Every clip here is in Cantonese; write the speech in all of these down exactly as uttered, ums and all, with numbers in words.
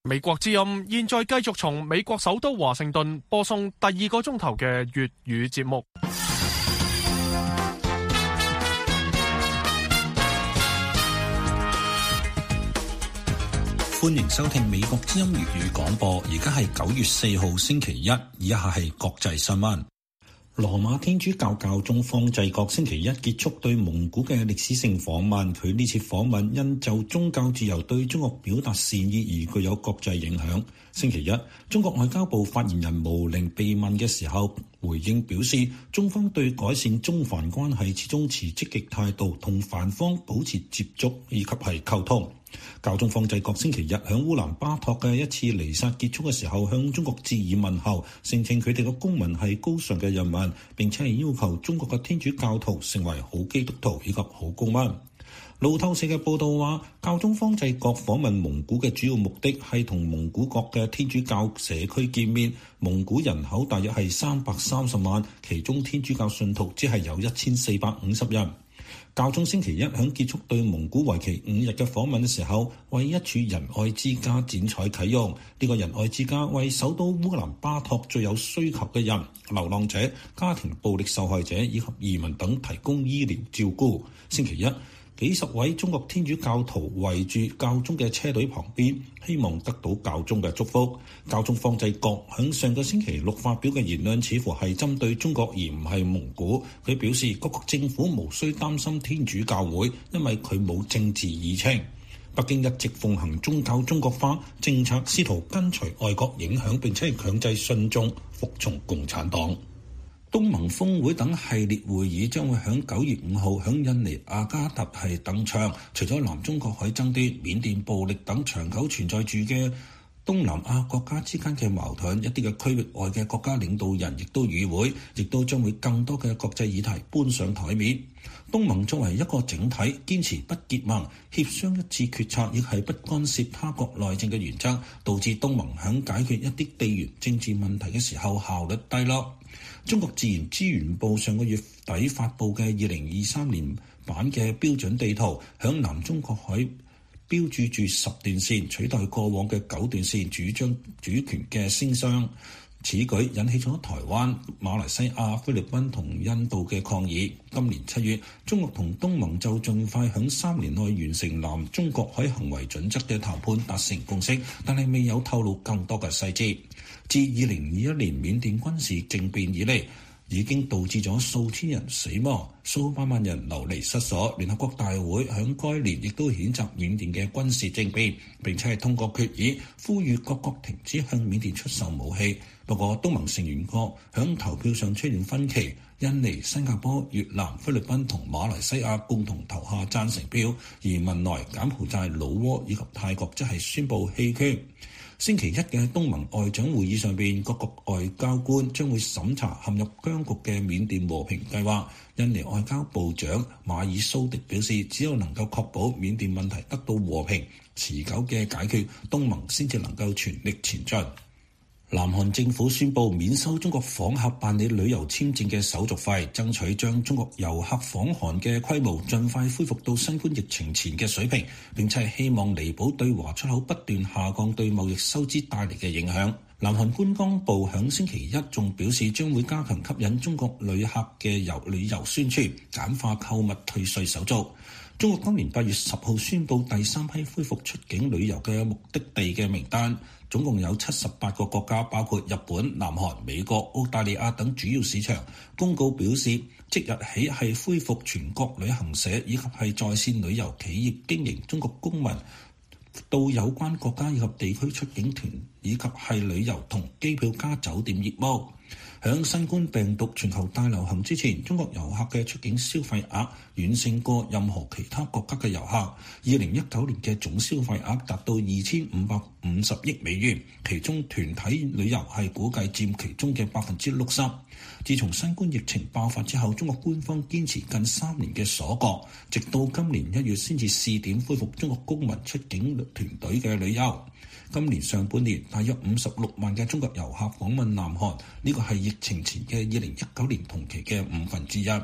美國之音現在繼續從美國首都華盛頓播送第二個鐘頭嘅粵語節目。 歡迎收聽美國之音粵語廣播，而家係九月四號星期一，以下係國際新聞。羅馬天主教教宗方濟各星期一結束對蒙古嘅歷史性訪問，佢呢次訪問因就宗教自由對中國表達善意而具有國際影響。星期一，中國外交部發言人毛寧被問嘅時候回應表示，中方對改善中梵關係始終持積極態度，同梵方保持接觸以及係溝通。教宗方濟各星期日響烏蘭巴托嘅一次彌撒結束嘅時候，向中國致以問候，聲稱佢哋嘅公民係高尚嘅人民，並且係要求中國嘅天主教徒成為好基督徒以及好公民。路透社嘅報道話，教宗方濟各訪問蒙古嘅主要目的係同蒙古國嘅天主教社區見面。蒙古人口大約係三百三十萬，其中天主教信徒只係有一千四百五十人。教宗星期一響結束對蒙古為期五日嘅訪問嘅時候，為一處仁愛之家剪彩啟用。呢個仁愛之家為首都烏蘭巴托最有需求嘅人、流浪者、家庭暴力受害者以及移民等提供醫療照顧。星期一，幾十位中國天主教徒圍住教宗嘅車隊旁邊，希望得到教宗嘅祝福。教宗方濟各響上個星期六發表嘅言論似乎係針對中國而唔係蒙古。佢表示各國政府無需擔心天主教會，因為佢冇政治議程。北京一直奉行宗教中國化政策，試圖跟隨外國影響，並且強制信眾服從共產黨。東盟峰會等系列會議將會喺九月五號喺印尼雅加達係登場。除咗南中國海爭端、緬甸暴力等長久存在住嘅東南亞國家之間嘅矛盾，一啲嘅區域外嘅國家領導人亦都與會，亦都將會更多嘅國際議題搬上台面。東盟作為一個整體，堅持不結盟、協商一致決策，亦係不干涉他國內政嘅原則，導致東盟喺解決一啲地緣政治問題嘅時候效率低落。中國自然資源部上個月底發布嘅二零二三年版嘅標準地圖，響南中國海標註住十段線，取代過往嘅九段線，主張主權嘅聲商。此舉引起咗台灣、馬來西亞、菲律賓同印度嘅抗議。今年七月，中國同東盟就盡快響三年內完成南中國海行為準則嘅談判達成共識，但係未有透露更多嘅細節。自二零二一年緬甸軍事政變以嚟，已經導致咗數千人死亡、數百萬人流離失所。聯合國大會響該年亦都譴責緬甸嘅軍事政變，並且係通過決議呼籲各國停止向緬甸出售武器。不過東盟成員國響投票上出現分歧，印尼、新加坡、越南、菲律賓同馬來西亞共同投下贊成票，而文萊、柬埔寨、老撾以及泰國則係宣布棄權。星期一嘅東盟外長會議上邊，各國外交官將會審查陷入僵局嘅緬甸和平計劃。印尼外交部長馬爾蘇迪表示，只有能夠確保緬甸問題得到和平持久嘅解決，東盟先至能夠全力前進。南韓政府宣布免收中國訪客辦理旅遊簽證嘅手續費，爭取將中國遊客訪韓嘅規模盡快恢復到新冠疫情前嘅水平，並且係希望彌補對華出口不斷下降對貿易收支帶嚟嘅影響。南韓觀光部響星期一仲表示，將會加強吸引中國旅客嘅遊旅遊宣傳，簡化購物退稅手續。中國今年八月十號宣布第三批恢復出境旅遊嘅目的地嘅名單，總共有七十八個國家，包括日本、南韓、美國、澳大利亞等主要市場。公告表示，即日起係恢復全國旅行社以及係在線旅遊企業經營中國公民到有關國家以及地區出境團以及係旅遊同機票加酒店業務。響新冠病毒全球大流行之前，中國遊客嘅出境消費額遠勝過任何其他國家嘅遊客。二零一九年嘅總消費額達到二千五百五十億美元，其中團體旅遊係估計佔其中嘅百分之六十。自從新冠疫情爆發之後，中國官方堅持近三年嘅鎖國，直到今年一月先至試點恢復中國公民出境團隊嘅旅遊。今年上半年，大約五十六萬嘅中國遊客訪問南韓，呢個係疫情前嘅二零一九年同期嘅五分之一。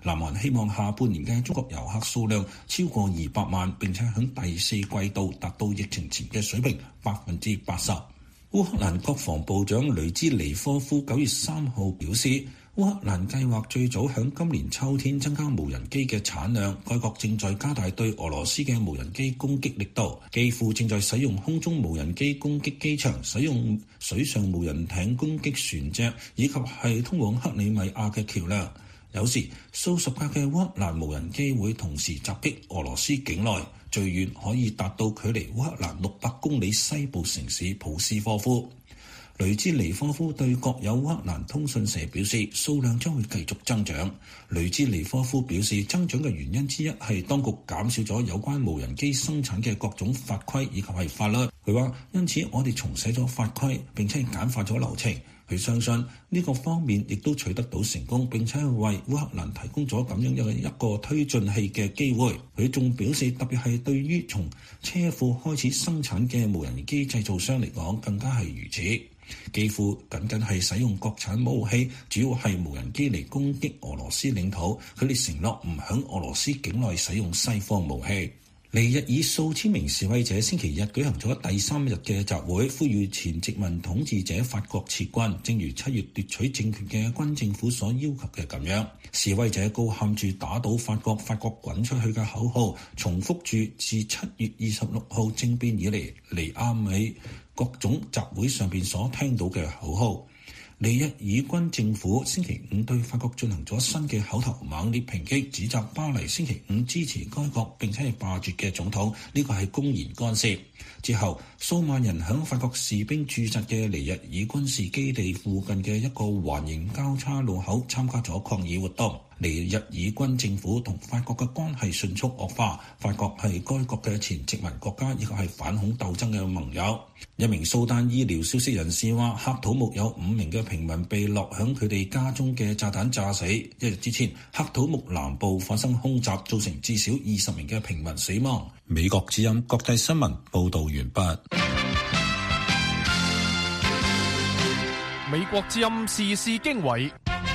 南韓希望下半年嘅中國遊客數量超過二百萬，並且喺第四季度達到疫情前嘅水平百分之八十。烏克蘭國防部長雷茲尼科夫九月三號表示，烏克蘭計劃最早喺今年秋天增加無人機嘅產量。該國正在加大對俄羅斯嘅無人機攻擊力度，基輔正在使用空中無人機攻擊機場，使用水上無人艇攻擊船隻，以及係通往克里米亞嘅橋梁。有時數十架嘅烏克蘭無人機會同時襲擊俄羅斯境內，最遠可以達到距離烏克蘭六百公里西部城市普斯科夫。雷茲尼科夫對國有烏克蘭通訊社表示，數量將會繼續增長。雷茲尼科夫表示，增長嘅原因之一係當局減少咗有關無人機生產嘅各種法規以及係法律。佢話，因此我哋重寫咗法規，並且簡化咗流程。佢相信呢個方面亦都取得到成功，並且為烏克蘭提供咗咁樣嘅一個推進器嘅機會。佢仲表示，特別係對於從車庫開始生產嘅無人機製造商嚟講，更加係如此。幾乎僅僅係使用國產武器，主要係無人機嚟攻擊俄羅斯領土。佢哋承諾唔響俄羅斯境內使用西方武器。尼日爾數千名示威者星期日舉行咗第三日嘅集會，呼籲前殖民統治者法國撤軍，正如七月奪取政權嘅軍政府所要求嘅咁樣。示威者高喊住打倒法國、法國滾出去嘅口號，重複住自七月二十六號政變以嚟尼亞美各種集會上邊所聽到嘅口號。尼日爾軍政府星期五對法國進行咗新嘅口頭猛烈抨擊，指責巴黎星期五支持該國並且係罷黜嘅總統，呢個係公然干涉。之後，數萬人響法國士兵駐紮嘅尼日爾軍事基地附近嘅一個環形交叉路口參加咗抗議活動。尼日爾軍政府同法國嘅關係迅速惡化，法國係該國嘅前殖民國家，亦係反恐鬥爭嘅盟友。一名蘇丹醫療消息人士話，喀土穆有五名嘅平民被落響佢哋家中嘅炸彈炸死。一日之前，喀土穆南部發生空襲，造成至少二十名嘅平民死亡。美國之音國際新聞報道完畢。 美國之音時事經緯。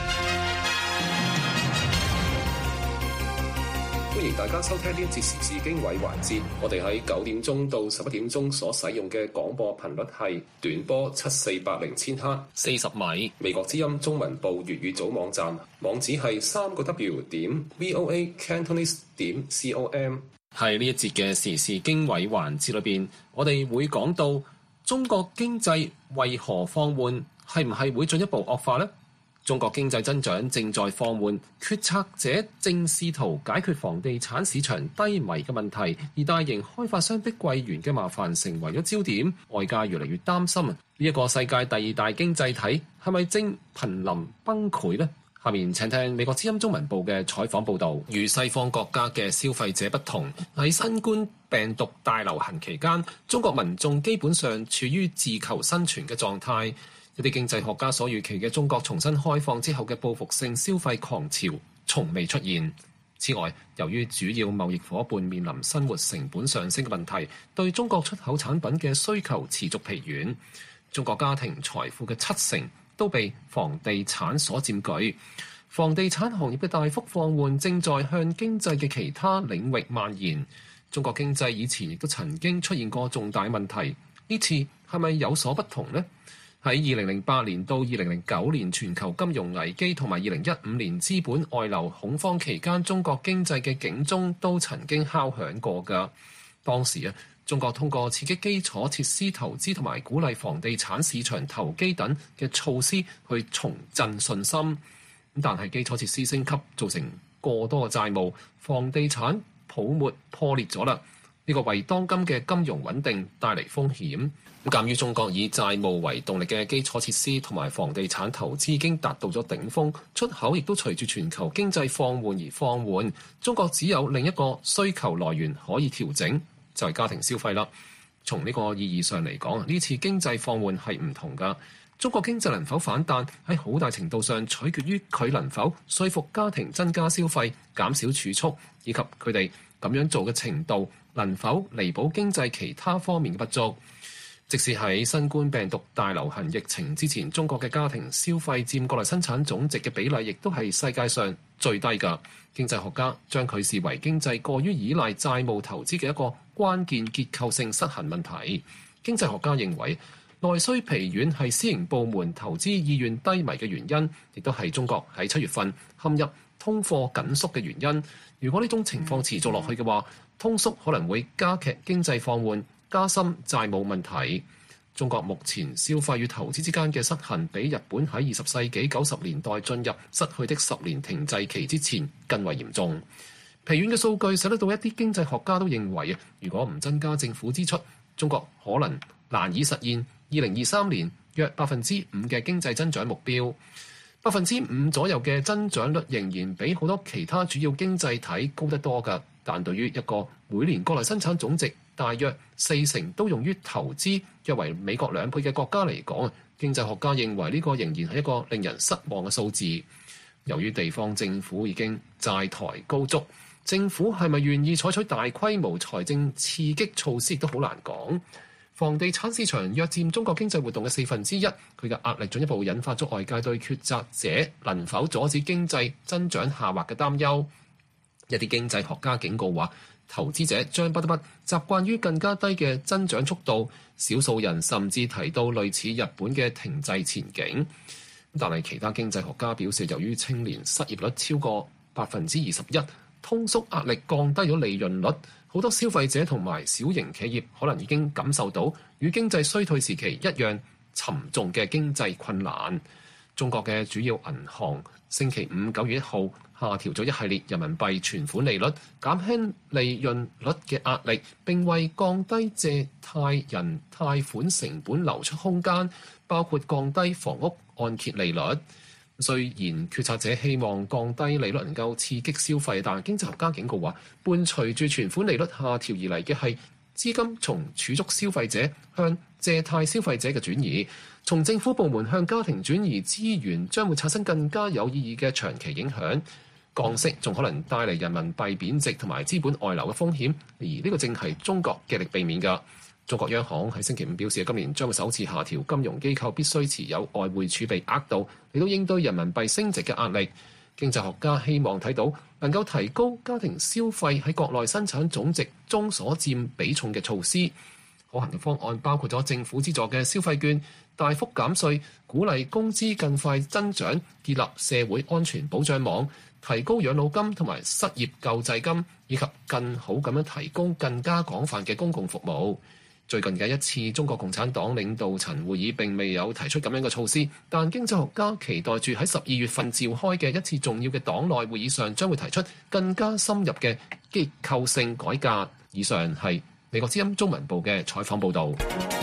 歡迎大家收聽呢一節時事經緯環節。我哋喺九點鐘到十一點鐘所使用嘅廣播頻率係短波七四八零千赫四十米。美國之音中文部粵語組網站網址係三個 W 點 V O A Cantonese 點 C O M。喺呢一節嘅時事經緯環節裏邊，我哋會講到中國經濟為何放緩，係唔係會進一步惡化呢？中國經濟增長正在放緩，決策者正試圖解決房地產市場低迷嘅問題，而大型開發商碧桂園嘅麻煩成為咗焦點，外界越嚟越擔心呢一個世界第二大經濟體係咪正瀕臨崩潰呢？下面請聽美國之音中文部嘅採訪報導。與西方國家嘅消費者不同，喺新冠病毒大流行期間，中國民眾基本上處於自求生存嘅狀態。一啲經濟學家所預期嘅中國重新開放之後嘅報復性消費狂潮從未出現。此外，由於主要貿易夥伴面臨生活成本上升嘅問題，對中國出口產品嘅需求持續疲軟。中國家庭財富嘅七成都被房地產所佔據，房地產行業嘅大幅放緩正在向經濟嘅其他領域蔓延。中國經濟以前亦都曾經出現過重大問題，呢次係咪有所不同呢？喺二零零八年到二零零九年全球金融危機同埋二零一五年資本外流恐慌期間，中國經濟嘅警鐘都曾經敲響過㗎。當時啊，中國通過刺激基礎設施投資同埋鼓勵房地產市場投機等嘅措施去重振信心。但係基礎設施升級造成過多嘅債務，房地產泡沫破裂咗啦。呢個為當今嘅金融穩定帶嚟風險。鑑於中國以債務為動力嘅基礎設施同埋房地產投資已經達到咗頂峰，出口亦都隨住全球經濟放緩而放緩。中國只有另一個需求來源可以調整，就係家庭消費啦。從呢個意義上嚟講，呢次經濟放緩係唔同㗎。中國經濟能否反彈，喺好大程度上取決於佢能否說服家庭增加消費、減少儲蓄，以及佢哋咁樣做嘅程度能否彌補經濟其他方面嘅不足。 即使喺新冠病毒大流行疫情之前，中國嘅家庭消費佔國內生產總值嘅比例亦都係世界上最低㗎。經濟學家將佢視為經濟過於依賴債務投資嘅一個關鍵結構性失衡問題。經濟學家認為，內需疲軟係私營部門投資意願低迷嘅原因，亦都係中國喺七月份陷入通貨緊縮嘅原因。如果呢種情況持續落去嘅話，通縮可能會加劇經濟放緩，加深債務問題。中國目前消費與投資之間嘅失衡，比日本喺二十世紀九十年代進入失去的十年停滯期之前更為嚴重。疲軟嘅數據使得到一啲經濟學家都認為，如果唔增加政府支出，中國可能難以實現二零二三年約百分之五嘅經濟增長目標。百分之五左右嘅增長率仍然比好多其他主要經濟體高得多㗎，但對於一個每年國內生產總值大約四成都用於投資，約為美國兩倍嘅國家嚟講，經濟學家認為呢個仍然係一個令人失望嘅數字。由於地方政府已經債台高築，政府係咪願意採取大規模財政刺激措施亦都好難講。房地產市場約佔中國經濟活動嘅四分之一，佢嘅壓力進一步引發咗外界對抉擇者能否阻止經濟增長下滑嘅擔憂。一啲經濟學家警告話，投資者將不得不習慣於更加低嘅增長速度，少數人甚至提到類似日本嘅停滯前景。但係其他經濟學家表示，由於青年失業率超過百分之二十一，通縮壓力降低咗利潤率。好多消費者同埋小型企業可能已經感受到與經濟衰退時期一樣沉重嘅經濟困難。中國嘅主要銀行星期五九月一號下調咗一系列人民幣存款利率，減輕利潤率嘅壓力，並為降低借貸人貸款成本留出空間，包括降低房屋按揭利率。雖然決策者希望降低利率能夠刺激消費，但經濟學家警告話，伴隨住存款利率下調而嚟嘅係資金從儲蓄消費者向借貸消費者嘅轉移，從政府部門向家庭轉移資源將會產生更加有意義嘅長期影響。降息仲可能帶嚟人民幣貶值同埋資本外流嘅風險，而呢個正係中國極力避免㗎。中國央行喺星期五表示，今年將會首次下調金融機構必須持有外匯儲備額度，嚟到應對人民幣升值嘅壓力。經濟學家希望睇到能夠提高家庭消費喺國內生產總值中所佔比重嘅措施。可行嘅方案包括咗政府資助嘅消費券、大幅減稅、鼓勵工資更快增長、建立社會安全保障網、提高養老金同埋失業救濟金，以及更好咁樣提供更加廣泛嘅公共服務。最近嘅一次中國共產黨領導層會議並未有提出咁樣嘅措施，但經濟學家期待住喺十二月份召開嘅一次重要嘅黨內會議上，將會提出更加深入嘅結構性改革。以上係美國之音中文部嘅採訪報導。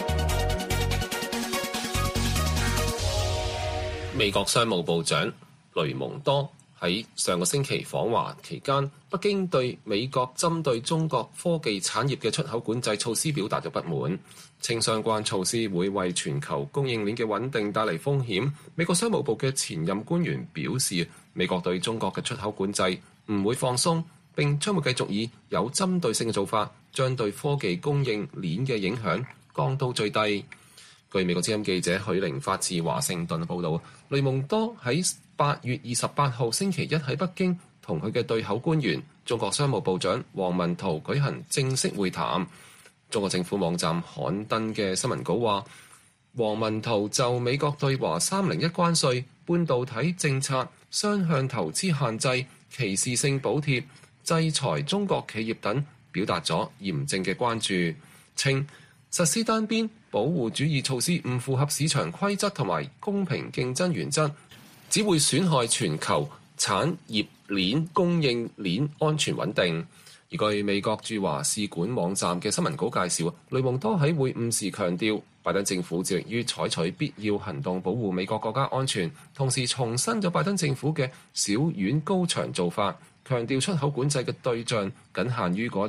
美國商務部長雷蒙多喺上個星期訪華期間，北京對美國針對中國科技產業嘅出口管制措施表達咗不滿，稱相關措施會為全球供應鏈嘅穩定帶嚟風險。美國商務部嘅前任官員表示，美國對中國嘅出口管制唔會放鬆，並將會繼續以有針對性嘅做法，將對科技供應鏈嘅影響降到最低。據美國之音記者許玲發自華盛頓報導，雷蒙多喺八月二十八號星期一喺北京同佢嘅對口官員中國商務部長王文濤舉行正式會談。中國政府網站刊登嘅新聞稿話，王文濤就美國對華三零一關稅、半導體政策、雙向投資限制、歧視性補貼、制裁中國企業等表達咗嚴正嘅關注，稱實施單邊保護主義措施唔符合市場規則同埋公平競爭原則，只會損害全球產業鏈供應鏈安全穩定。而據美國駐華使館網站嘅新聞稿介紹，雷蒙多喺會晤時強調，拜登政府致力於採取必要行動保護美國國家安全，同時重申咗拜登政府嘅小院高牆做法，強調出口管制嘅對象僅限於嗰啲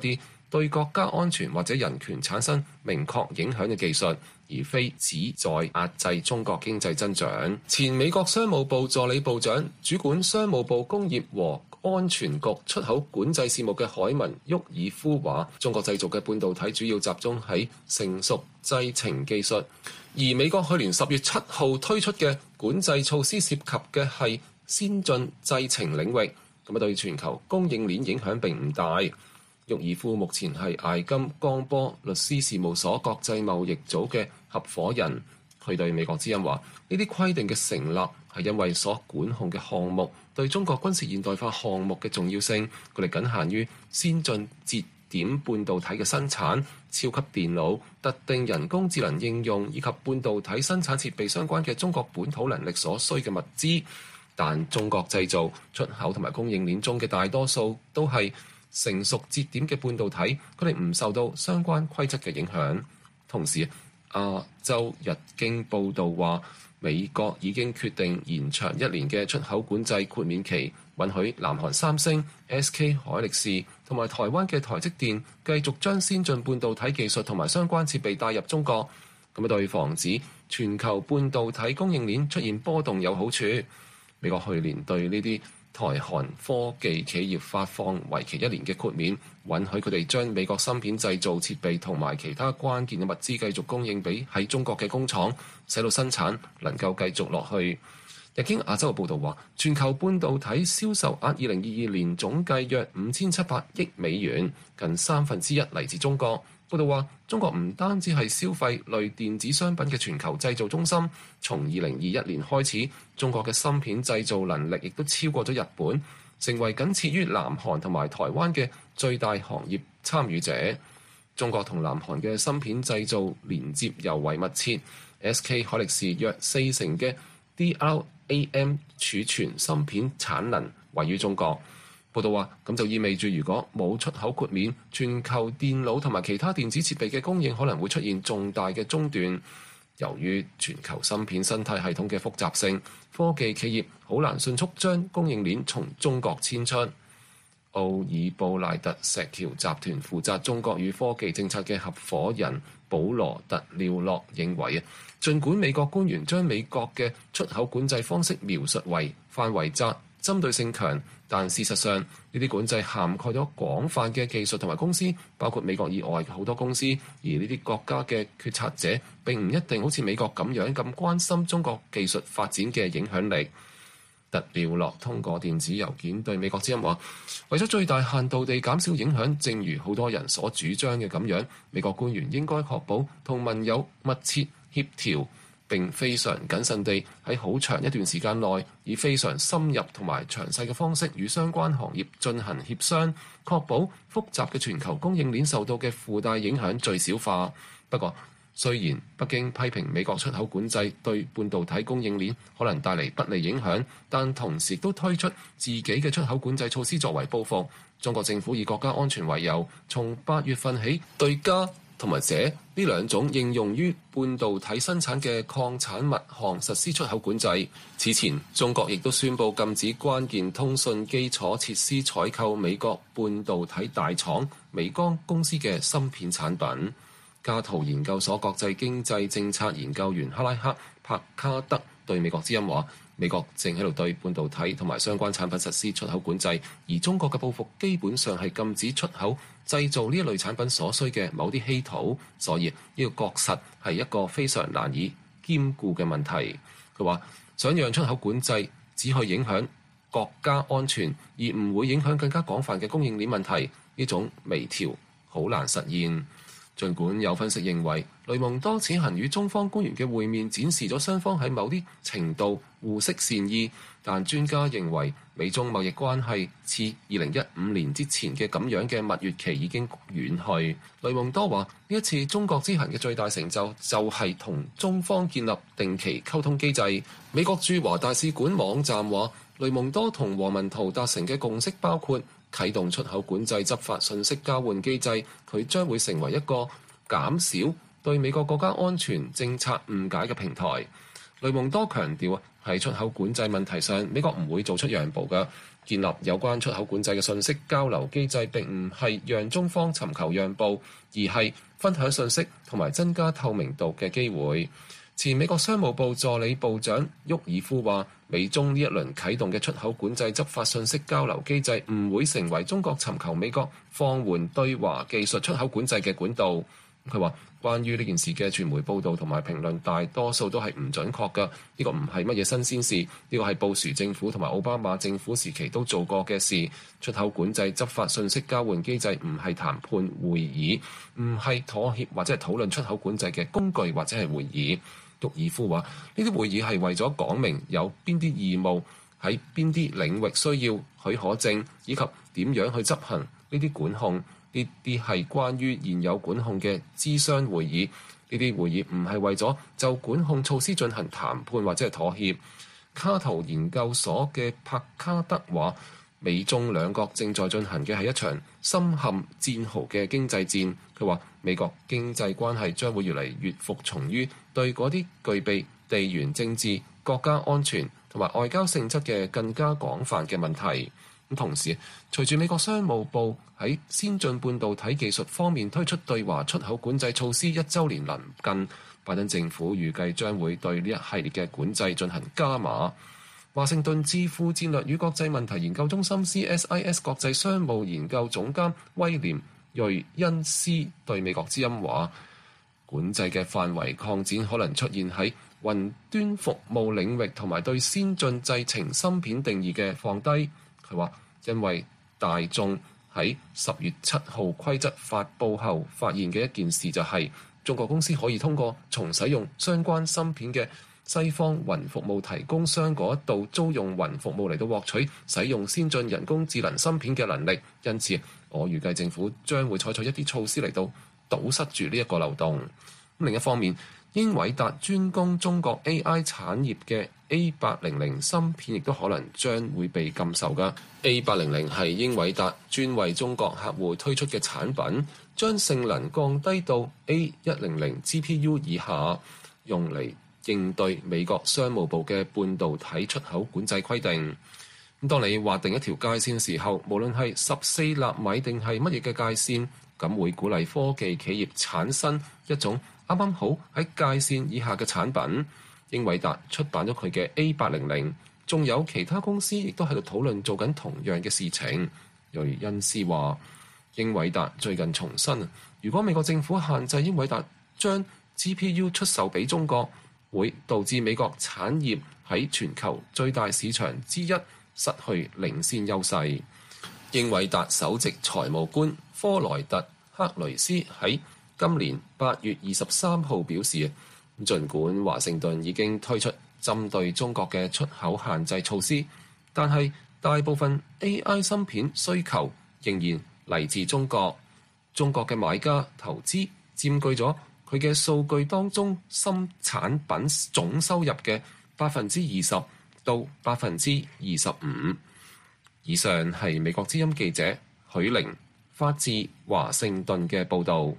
對國家安全或者人權產生明確影響嘅技術，而非旨在壓制中國經濟增長。前美國商務部助理部長、主管商務部工業和安全局出口管制事務嘅海文沃爾夫話：中國製造嘅半導體主要集中喺成熟製程技術，而美國去年十月七號推出嘅管制措施涉及嘅係先進製程領域，咁啊對全球供應鏈影響並唔大。沃爾夫目前係艾金江波律師事務所國際貿易組嘅合夥人，佢對美國之音話：呢啲規定嘅成立係因為所管控嘅項目對中國軍事現代化項目嘅重要性，佢哋僅限於先進節點半導體嘅生產、超級電腦、特定人工智能應用以及半導體生產設備相關嘅中國本土能力所需嘅物資，但中國製造、出口同埋供應鏈中嘅大多數都係成熟節點嘅半導體，佢哋唔受到相關規則嘅影響。同時，亞洲日經報導話，美國已經決定延長一年嘅出口管制豁免期，允許南韓三星、S K 海力士同埋台灣嘅台積電繼續將先進半導體技術同埋相關設備帶入中國，咁啊對防止全球半導體供應鏈出現波動有好處。美國去年對呢啲台韓科技企業發放為期一年嘅豁免，允許佢哋將美國芯片製造設備同埋其他關鍵嘅物資繼續供應俾喺中國嘅工廠，使到生產能夠繼續落去。日經亞洲嘅報導話，全球半導體銷售額二零二二年總計約五千七百億美元，近三分之一嚟自中國。報道話，中國唔單止係消費類電子商品嘅全球製造中心，從二零二一年開始，中國嘅芯片製造能力亦都超過咗日本，成為僅次於南韓同埋台灣嘅最大行業參與者。中國同南韓嘅芯片製造連接尤為密切 ，S K 海力士約四成嘅 D R A M 儲存芯片產能位於中國。報道話，咁就意味住如果冇出口豁免，全球電腦同埋其他電子設備嘅供應可能會出現重大嘅中斷。由於全球芯片生態系統嘅複雜性，科技企業好難迅速將供應鏈從中國遷出。奧爾布賴特石橋集團負責中國與科技政策嘅合夥人保羅特廖洛認為啊，儘管美國官員將美國嘅出口管制方式描述為範圍窄、針對性強，但事實上呢啲管制涵蓋咗廣泛嘅技術同埋公司，包括美國以外嘅好多公司，而呢啲國家嘅決策者並唔一定好似美國咁樣咁關心中國技術發展嘅影響力。特廖洛通過電子郵件對美國之音話，為咗最大限度地減少影響，正如好多人所主張嘅咁樣，美國官員應該確保同盟友密切協調，並非常謹慎地喺好長一段時間內，以非常深入同埋詳細嘅方式與相關行業進行協商，確保複雜嘅全球供應鏈受到嘅附帶影響最小化。不過，雖然北京批評美國出口管制對半導體供應鏈可能帶嚟不利影響，但同時都推出自己嘅出口管制措施作為報復。中國政府以國家安全為由，從八月份起對鎵同埋鍺呢兩種應用於半導體生產嘅礦產物項實施出口管制。此前，中國亦都宣布禁止關鍵通訊基礎設施採購美國半導體大廠美光公司嘅芯片產品。加圖研究所國際經濟政策研究員克拉克帕卡德對美國之音話，美國正喺度對半導體同埋相關產品實施出口管制，而中國嘅報復基本上係禁止出口製造呢一類產品所需嘅某啲稀土，所以呢個確實係一個非常難以兼顧嘅問題。佢話想讓出口管制只去影響國家安全，而唔會影響更加廣泛嘅供應鏈問題，呢種微調好難實現。儘管有分析認為，雷蒙多此行與中方官員嘅會面展示咗雙方喺某啲程度互悉善意，但專家認為美中貿易關係自二零一五年之前嘅咁樣嘅蜜月期已經遠去。雷蒙多話：呢一次中國之行嘅最大成就就係同中方建立定期溝通機制。美國駐華大使館網站話，雷蒙多同王文濤達成嘅共識包括啟動出口管制執法信息交換機制，佢將會成為一個減少對美國國家安全政策誤解嘅平台。 雷蒙多強調喺出口管制問題上，美國唔會做出讓步嘅。建立有關出口管制嘅信息交流機制並唔係讓中方尋求讓步，而係分享信息同埋增加透明度嘅機會。前美國商務部助理部長沃爾夫話，美中呢一輪啟動嘅出口管制執法信息交流機制唔會成為中國尋求美國放緩對華技術出口管制嘅管道。佢話關於呢件事嘅傳媒報導同埋評論大多數都係唔準確㗎，呢個唔係乜嘢新鮮事，呢個係布殊政府同埋奧巴馬政府時期都做過嘅事。出口管制執法信息交換機制唔係談判會議，唔係妥協或者係討論出口管制嘅工具或者係會議。沃爾夫話呢啲會議係為咗講明有邊啲義務喺邊啲領域需要許可證，以及點樣去執行呢啲管控。呢啲係關於現有管控嘅諮商會議，呢啲會議唔係為咗就管控措施進行談判或者係妥協。卡圖研究所嘅帕卡德話，美中兩國正在進行嘅係一場深陷戰壕嘅經濟戰。佢話美國經濟關係將會越嚟越服從於對嗰啲具備地緣政治、國家安全同埋外交性質嘅更加廣泛嘅問題。咁同時，隨住美國商務部喺先進半導體技術方面推出對華出口管制措施一週年臨近，拜登政府預計將會對呢一系列嘅管制進行加碼。華盛頓智庫戰略與國際問題研究中心 C S I S 國際商務研究總監威廉瑞恩斯對美國之音話，管制嘅範圍擴展可能出現喺雲端服務領域，同埋對先進製程芯片定義嘅放低。佢話因為大眾喺十月七號規則發布後發現嘅一件事就係、是、中國公司可以通過從使用相關芯片嘅西方雲服務提供商嗰一度租用雲服務嚟到獲取使用先進人工智能芯片嘅能力。因此我預計政府將會採取一啲措施嚟到堵塞住呢一個漏洞。另一方面，英偉達專攻中國 A I 產業嘅 A 八零零芯片亦都可能將會被禁售㗎。A 八零零係英偉達專為中國客戶推出嘅產品，將性能降低到 A 一零零 G P U 以下，用嚟應對美國商務部嘅半導體出口管制規定。咁當你劃定一條界線時候，無論係十四納米定係乜嘢嘅界線，咁會鼓勵科技企業產生一種啱啱好喺界線以下嘅產品。英偉達出版咗佢嘅 A 八零零，仲有其他公司亦都喺度討論做緊同樣嘅事情。瑞恩斯話，英偉達最近重申，如果美國政府限制英偉達將 G P U 出售俾中國，會導致美國產業喺全球最大市場之一失去領先優勢。英偉達首席財務官科萊特克雷斯喺今年八月二十三號表示，儘管華盛頓已經推出針對中國嘅出口限制措施，但係大部分 A I 芯片需求仍然嚟自中國。中國嘅買家投資佔據咗佢嘅數據當中芯產品總收入嘅百分之二十到百分之二十五。以上係美國之音記者許玲發自華盛頓嘅報導。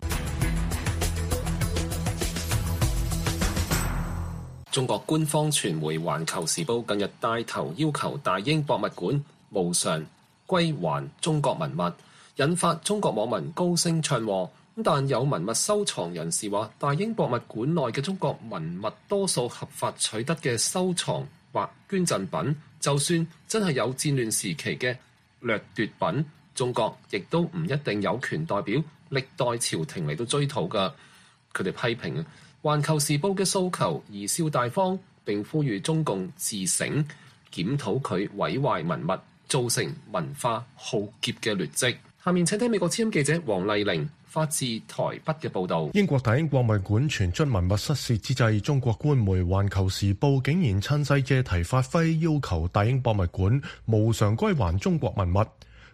中國官方傳媒《環球時報》近日帶頭要求大英博物館無償歸還中國文物，引發中國網民高聲唱和。但有文物收藏人士話，大英博物館內嘅中國文物多數合法取得嘅收藏或捐贈品，就算真係有戰亂時期嘅掠奪品，中國亦都唔一定有權代表歷代朝廷嚟到追討㗎。佢哋批評《環球時報》嘅訴求貽笑大方，並呼籲中共自省檢討佢毀壞文物造成文化浩劫嘅劣跡。下面請聽美國之音記者黃麗玲發自台北嘅報導。 英國大英博物館傳出文物失竊之際，中國官媒《環球時報》竟然趁勢借題發揮，要求大英博物館無償歸還中國文物。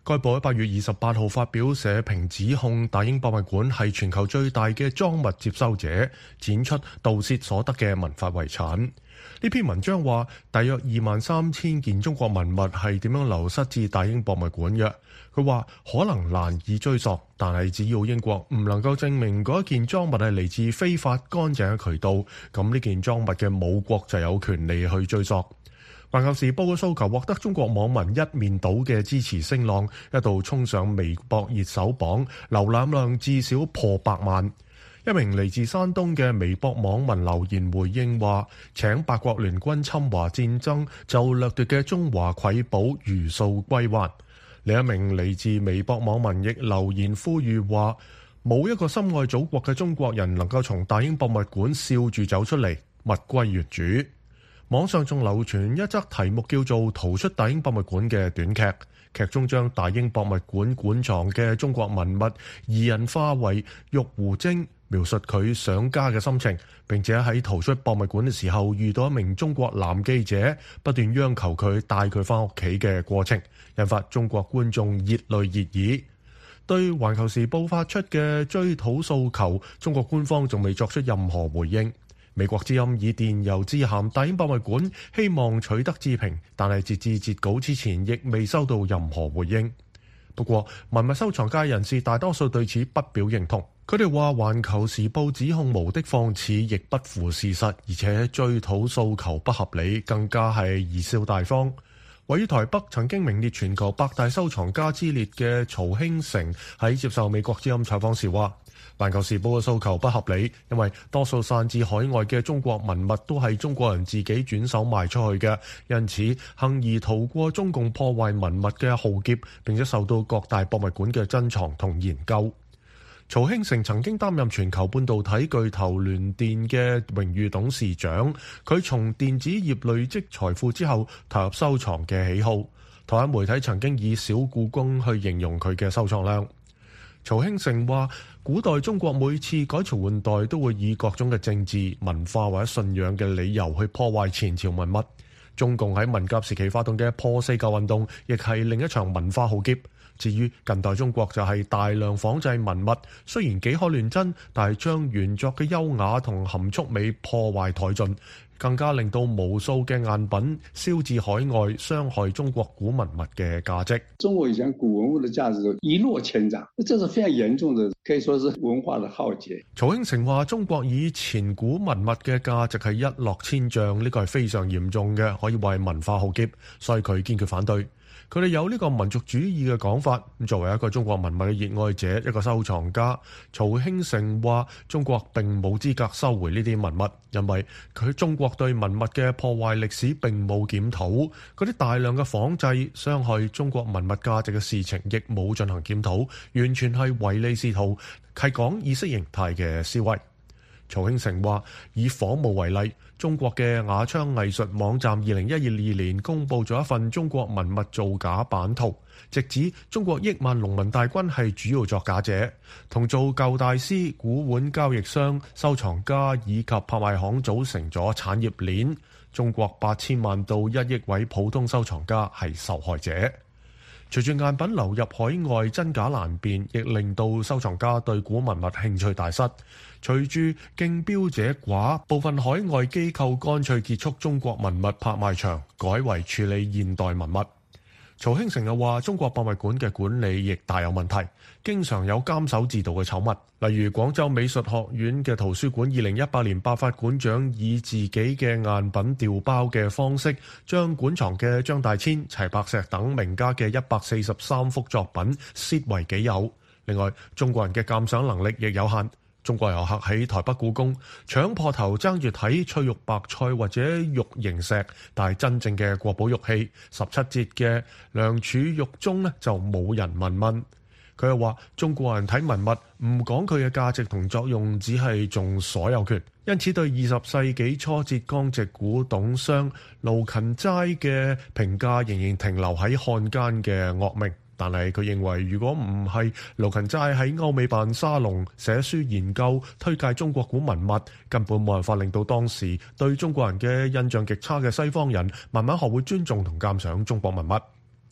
該報喺八月二十八號發表社評，指控大英博物館係全球最大嘅贓物接收者，展出盜竊所得嘅文化遺產。呢篇文章話，大約二萬三千件中國文物係點樣流失至大英博物館嘅。佢話可能難以追溯，但係只要英國唔能夠證明嗰一件贓物係嚟自非法乾淨嘅渠道，咁呢件贓物嘅母國就有權利去追溯。環球時報嘅訴求獲得中國網民一面倒嘅支持聲浪，一度衝上微博熱搜榜，瀏覽量至少破百萬。一名嚟自山東嘅微博網民留言回應話，請八國聯軍侵華戰爭就掠奪嘅中華瑰寶如數歸還。另一名嚟自微博網民亦留言呼籲話，冇一個深愛祖國嘅中國人能夠從大英博物館笑住走出嚟，物歸原主。網上仲流傳一則題目叫做《逃出大英博物館》嘅短劇，劇中將大英博物館館藏嘅中國文物擬人化為玉狐精，描述佢想家嘅心情，並且喺逃出博物館嘅時候遇到一名中國男記者，不斷央求佢帶佢返屋企嘅過程，引發中國觀眾熱淚熱議。對《環球時報》發出嘅追討訴求，中國官方仲未作出任何回應。美國之音以電郵致函大英博物館，希望取得置評，但係截至截稿之前亦未收到任何回應。不過文物收藏界人士大多數對此不表認同，佢哋話環球時報指控無的放矢，亦不符事實，而且追討訴求不合理，更加係貽笑大方。位於台北曾經名列全球百大收藏家之列嘅曹興成喺接受美國之音採訪時話，環球時報嘅訴求不合理，因為多數散至海外嘅中國文物都係中國人自己轉手賣出去嘅，因此幸而逃過中共破壞文物嘅浩劫，並且受到各大博物館嘅珍藏同研究。曹興成曾經擔任全球半導體巨頭聯電嘅榮譽董事長，佢從電子業累積財富之後投入收藏嘅喜好。台灣媒體曾經以小故宮去形容佢嘅收藏量。曹興成話，古代中國每次改朝換代都會以各種嘅政治、文化或者信仰嘅理由去破壞前朝文物。中共喺文革時期發動嘅破四舊運動，亦係另一場文化浩劫。至於近代中國就係大量仿製文物，雖然幾可亂真，但係將原作嘅優雅同含蓄美破壞殆盡，更加令到無數嘅贗品銷至海外，傷害中國古文物嘅價值。 中國以前古文物的價值一落千丈，這是非常嚴重的，可以說是文化的浩劫。 曹興成話：中國以前古文物嘅價值係一落千丈，呢個係非常嚴重嘅，可以話係文化浩劫，所以佢堅決反對。佢哋有呢個民族主義嘅講法。作為一個中國文物嘅熱愛者，一個收藏家，曹興成話：中國並冇資格收回呢啲文物，因為佢中國對文物嘅破壞歷史並冇檢討，嗰啲大量嘅仿製傷害中國文物價值嘅事情亦冇進行檢討，完全係唯利是圖，係講意識形態嘅思維。曹興成話：以仿冒為例，中國嘅雅昌藝術網站二零一二年公佈咗一份中國文物造假版圖，直指中國億萬農民大軍係主要作假者，同造舊大師、古玩交易商、收藏家以及拍賣行組成咗產業鏈。中國八千萬到一億位普通收藏家係受害者。隨住贗品流入海外，真假難辨，亦令到收藏家對古文物興趣大失。隨住競標者寡，部分海外機構乾脆結束中國文物拍賣場，改為處理現代文物。曹興成又話：中國博物館嘅管理亦大有問題，經常有監守自盜嘅醜聞。例如廣州美術學院嘅圖書館，二零一八年爆發館長以自己嘅贗品調包嘅方式，將館藏嘅張大千、齊白石等名家嘅一百四十三幅作品竊為己有。另外，中國人嘅鑑賞能力亦有限。中國遊客喺台北故宮搶破頭爭住睇翠玉白菜或者玉形石，但係真正嘅國寶玉器十七節嘅良渚玉鐘呢，就冇人問問。佢又話：中國人睇文物唔講佢嘅價值同作用，只係重所有權。因此對二十世紀初浙江籍古董商盧芹齋嘅評價仍然停留喺漢奸嘅惡名。但係佢認為，如果唔係盧芹齋喺歐美辦沙龍寫書研究推介中國古文物，根本冇辦法令到當時對中國人嘅印象極差嘅西方人慢慢學會尊重同鑑賞中國文物。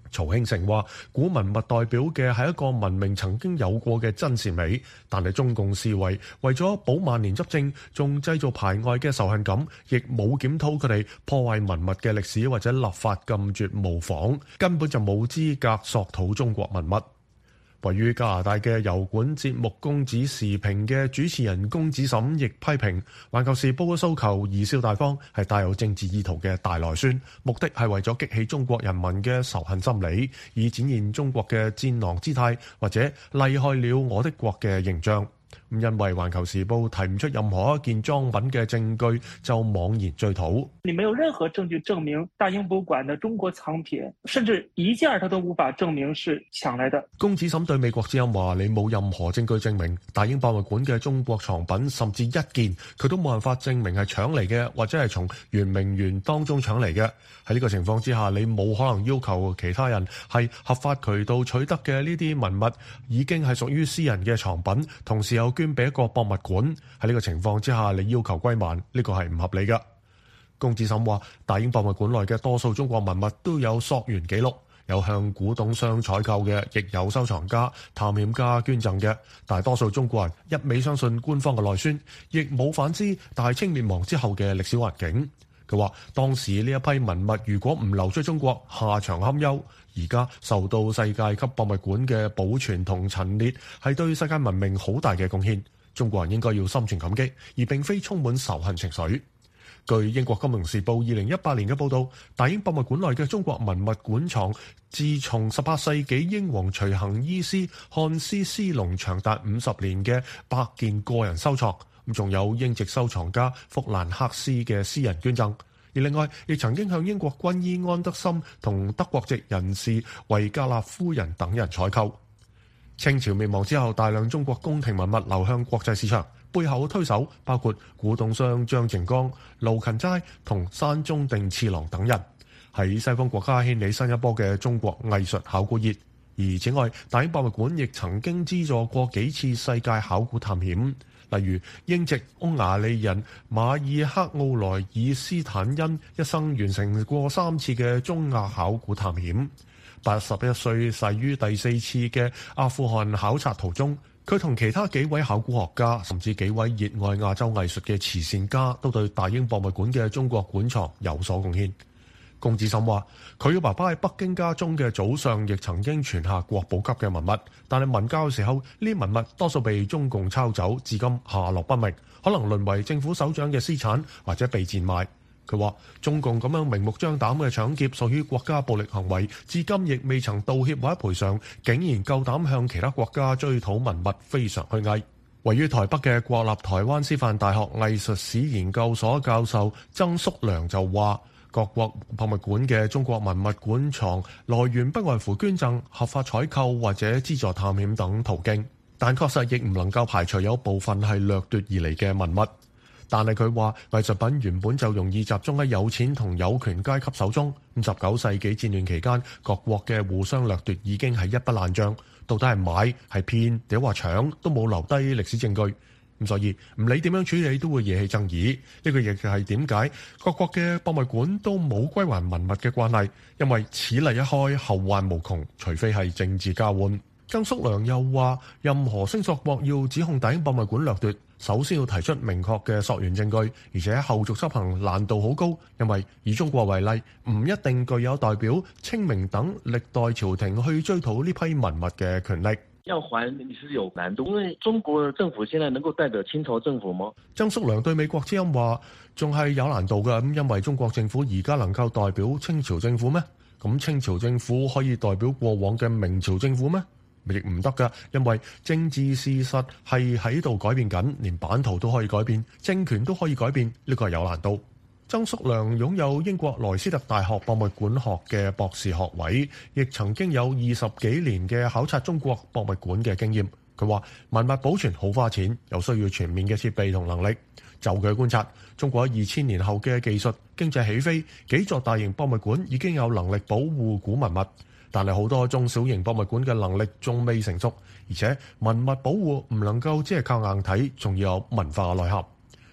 曹興成話：古文物代表嘅係一個文明曾經有過嘅真善美，但係中共視為為咗保萬年執政，仲製造排外嘅仇恨感，亦冇檢討佢哋破壞文物嘅歷史或者立法禁絕模仿，根本就冇資格索討中國文物。位於加拿大嘅油管節目《公子時評》嘅主持人公子沈亦批評《環球時報》嘅訴求貽笑大方，係帶有政治意圖嘅大內宣，目的係為咗激起中國人民嘅仇恨心理，以展現中國嘅戰狼姿態或者厲害了我的國嘅形象。因為《環球時報》提唔出任何一件贓品嘅證據，就妄言追討。 你沒有任何證據證明大英博物館的中國藏品，甚至一件他都無法證明是搶來的。 公子沈對美國之音話：你冇任何證據證明大英博物館嘅中國藏品，甚至一件佢都冇辦法證明係搶嚟嘅，或者係從圓明園當中搶嚟嘅。喺呢個情況之下，你冇可能要求其他人係合法渠道取得嘅呢啲文物已經係屬於私人嘅藏品，同時又捐俾一個博物館。喺呢個情況之下，你要求歸還，呢個係唔合理嘅。公子沈話：大英博物館內嘅多數中國文物都有溯源記錄，有向古董商採購嘅，亦有收藏家、探險家捐贈嘅。大多數中國人一味相信官方嘅內宣，亦冇反思大清滅亡之後嘅歷史環境。佢話：當時呢一批文物如果唔流出中國，下場堪憂。而家受到世界級博物館嘅保存同陳列，係對世界文明好大嘅貢獻。中國人應該要心存感激，而並非充滿仇恨情緒。據英國金融時報二零一八年嘅報導，大英博物館內嘅中國文物館藏，自從十八世紀英皇隨行醫師漢斯斯隆長達五十年嘅百件個人收藏，咁仲有英籍收藏家福蘭克斯嘅私人捐贈。而另外，亦曾經向英國軍醫安德森同德國籍人士維格納夫人等人採購。清朝滅亡之後，大量中國宮廷文物流向國際市場，背後推手包括古董商張靜剛、盧芹齋同山中定次郎等人，喺西方國家掀起新一波嘅中國藝術考古熱。而此外，大英博物館亦曾經資助過幾次世界考古探險，例如英籍匈牙利人馬爾克奧萊爾斯坦恩一生完成過三次嘅中亞考古探險。八十一歲逝於第四次嘅阿富汗考察途中，佢同其他幾位考古學家，甚至幾位熱愛亞洲藝術嘅慈善家，都對大英博物館嘅中國館藏有所貢獻。龔子沈話：佢嘅爸爸喺北京家中嘅祖上亦曾經傳下國寶級嘅文物，但係文交嘅時候，呢啲文物多數被中共抄走，至今下落不明，可能淪為政府首長嘅私產，或者被賤賣。佢話：中共咁樣明目張膽嘅搶劫屬於國家暴力行為，至今亦未曾道歉或者賠償，竟然夠膽向其他國家追討文物，非常虛偽。位於台北嘅國立台灣師範大學藝術史研究所教授曾叔良就話：各國博物館嘅中國文物館藏來源不外乎捐贈、合法採購或者資助探險等途徑，但確實亦唔能夠排除有部分係掠奪而嚟嘅文物。但係佢話藝術品原本就容易集中喺有錢同有權階級手中。十九世紀戰亂期間，各國嘅互相掠奪已經係一筆爛賬，到底係買係騙，定話搶都冇留低歷史證據。咁所以唔理點樣處理都會惹起爭議。呢個亦係點解各國嘅博物館都冇歸還文物嘅慣例，因為此例一開，後患無窮，除非係政治交換。曾叔良又話：任何聲索國要指控大英博物館掠奪，首先要提出明確嘅溯源證據，而且後續執行難度好高，因為以中國為例，唔一定具有代表清明等歷代朝廷去追討呢批文物嘅權力。 要還你是有難度，因為中國政府現在能夠代表清朝政府嗎？ 曾叔良對美國之音話：仲係有難度嘅，咁因為中國政府而家能夠代表清朝政府咩？咁清朝政府可以代表過往嘅明朝政府咩？亦唔得㗎，因為政治事實係喺度改變緊，連版圖都可以改變，政權都可以改變，呢個係有難度。曾叔良擁有英國萊斯特大學博物館學嘅博士學位，亦曾經有二十幾年嘅考察中國博物館嘅經驗。佢話文物保存好花錢，又需要全面嘅設備同能力。就佢觀察，中國二千年後嘅技術經濟起飛，幾座大型博物館已經有能力保護古文物。但係好多中小型博物館嘅能力仲未成熟，而且文物保護唔能夠只係靠硬體，仲要有文化嘅內涵。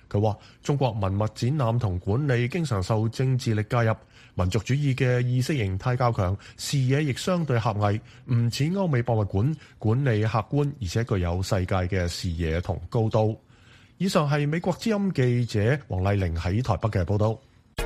佢話：中國文物展覽同管理經常受政治力介入，民族主義嘅意識形態較強，視野亦相對狹隘，唔似歐美博物館管理客觀而且具有世界嘅視野同高度。以上係美國之音記者黃麗玲喺台北嘅報道。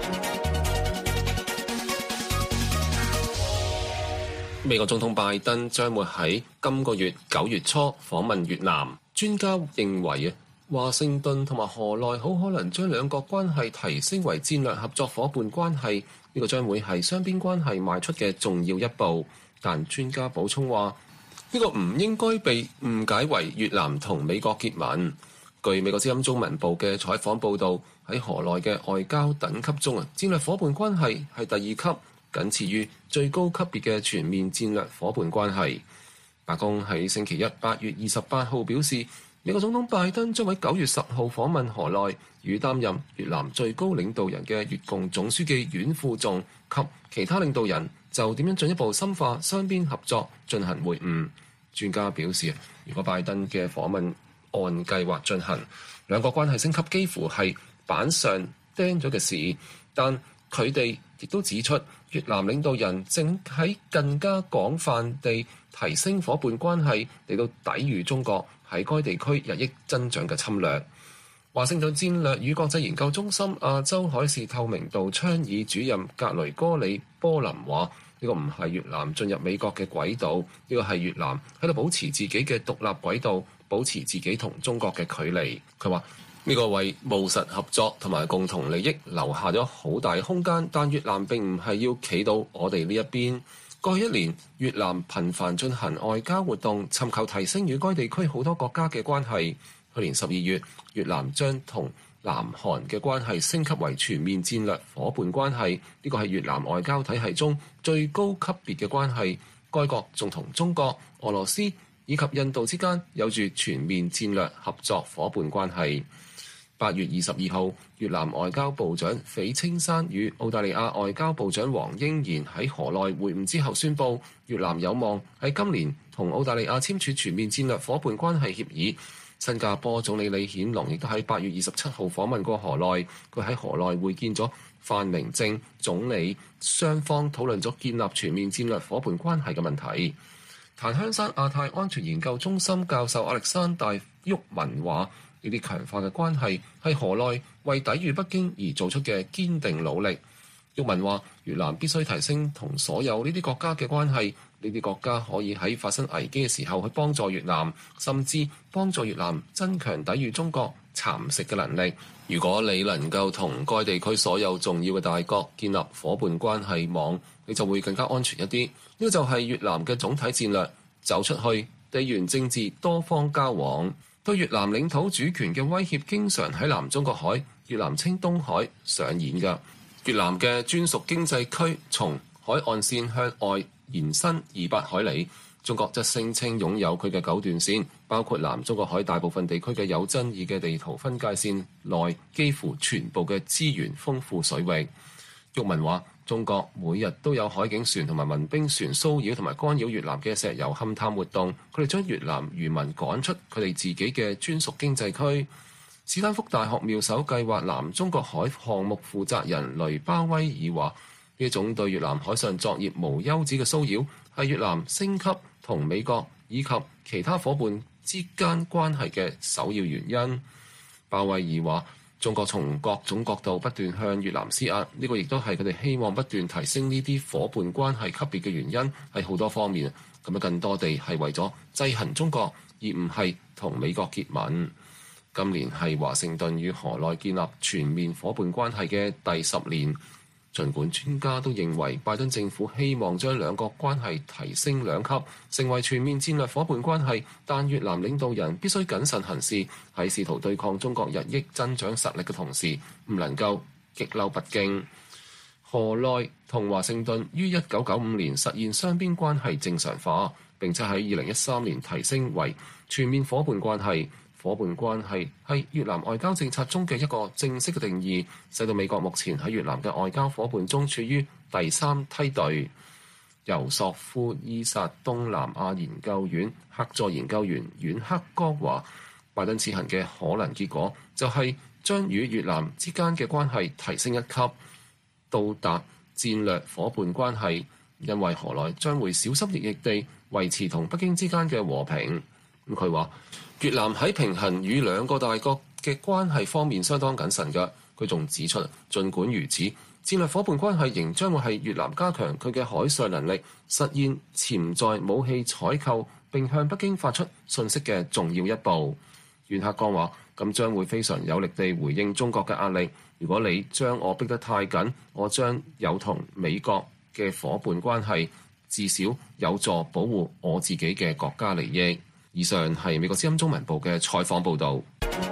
美國總統拜登將會喺今個月九月初訪問越南。專家認為啊，華盛頓同埋河內好可能將兩國關係提升為戰略合作伙伴關係，呢個將會係雙邊關係邁出嘅重要一步。但專家補充話，呢個唔應該被誤解為越南同美國結盟。據美國之音中文部嘅採訪報導，喺河內嘅外交等級中啊，戰略伙伴關係係第二級，僅次於最高級別嘅全面戰略伙伴關係。白宮喺星期一八月二十八號表示，美國總統拜登將喺九月十號訪問河內，與擔任越南最高領導人嘅越共總書記阮富仲及其他領導人就點樣進一步深化雙邊合作進行會晤。專家表示，如果拜登嘅訪問按計劃進行，兩國關係升級幾乎係板上釘咗嘅事。但佢哋亦都指出，越南領導人正喺更加廣泛地提升伙伴關係，嚟到抵禦中國喺該地區日益增長嘅侵略。華盛頓戰略與國際研究中心亞洲海事透明度倡議主任格雷戈里波林話：呢個唔係越南進入美國嘅軌道，呢個係越南喺度保持自己嘅獨立軌道，保持自己同中國嘅距離。佢話呢個為務實合作同埋共同利益留下咗好大空間，但越南並唔係要企到我哋呢一邊。過去一年，越南頻繁進行外交活動，尋求提升與該地區好多國家嘅關係。去年十二月，越南將同南韓嘅關係升級為全面戰略伙伴關係，呢個係越南外交體系中最高級別嘅關係。該國仲同中國、俄羅斯以及印度之間有住全面戰略合作伙伴關係。八月二十二號，越南外交部長斐青山與澳大利亞外交部長黃英賢喺河內會晤之後宣布，越南有望喺今年同澳大利亞簽署全面戰略伙伴關係協議。新加坡總理李顯龍亦都喺八月二十七號訪問過河內，佢喺河內會見咗范明政總理，雙方討論咗建立全面戰略伙伴關係嘅問題。檀香山亞太安全研究中心教授亞歷山大沃文話：呢啲強化嘅關係係河內為抵禦北京而做出嘅堅定努力。沃文話：越南必須提升同所有呢啲國家嘅關係，呢啲國家可以喺發生危機嘅時候去幫助越南，甚至幫助越南增強抵禦中國蠶食嘅能力。如果你能夠同該地區所有重要嘅大國建立伙伴關係網，你就會更加安全一啲。呢個就係越南嘅總體戰略，走出去，地緣政治多方交往。對越南領土主權嘅威脅經常喺南中國海、越南稱東海上演㗎。越南嘅專屬經濟區從海岸線向外延伸二百海里，中國則聲稱擁有佢嘅九段線，包括南中國海大部分地區嘅有爭議嘅地圖分界線內幾乎全部嘅資源豐富水域。沃文話：中國每日都有海警船同埋民兵船騷擾同埋干擾越南嘅石油勘探活動，佢哋將越南漁民趕出佢哋自己嘅專屬經濟區。史丹福大學妙手計劃南中國海項目負責人雷巴威爾話：呢種對越南海上作業無休止嘅騷擾，係越南升級同美國以及其他伙伴之間關係嘅首要原因。鮑威爾話：中國從各種角度不斷向越南施壓，呢個亦都係佢哋希望不斷提升呢啲伙伴關係級別嘅原因，係好多方面。咁樣更多地係為咗制衡中國，而唔係同美國結盟。今年係華盛頓與河內建立全面伙伴關係嘅第十年。儘管專家都認為拜登政府希望將兩國關係提升兩級，成為全面戰略伙伴關係，但越南領導人必須謹慎行事，喺試圖對抗中國日益增長實力嘅同時，唔能夠激嬲北京。河內同華盛頓於一九九五年實現雙邊關係正常化，並且喺二零一三年提升為全面伙伴關係。伙伴關係係越南外交政策中嘅一個正式嘅定義，使到美國目前喺越南嘅外交伙伴中處於第三梯隊。由索夫伊薩東南亞研究院客座研究員阮克剛話： 拜登此行嘅可能結果就係將與越南之間嘅關係提升一級，到達戰略夥伴關係，因為河內將會小心翼翼地維持同北京之間嘅和平。咁佢話越南喺平衡與兩個大國嘅關係方面相當謹慎嘅。佢仲指出，儘管如此，戰略夥伴關係仍將會係越南加強佢嘅海上能力，實現潛在武器採購並向北京發出訊息嘅重要一步。袁克剛話：咁將會非常有力地回應中國嘅壓力。如果你將我逼得太緊，我將有同美國嘅夥伴關係，至少有助保護我自己嘅國家利益。以上係美國之音中文部嘅採訪報導。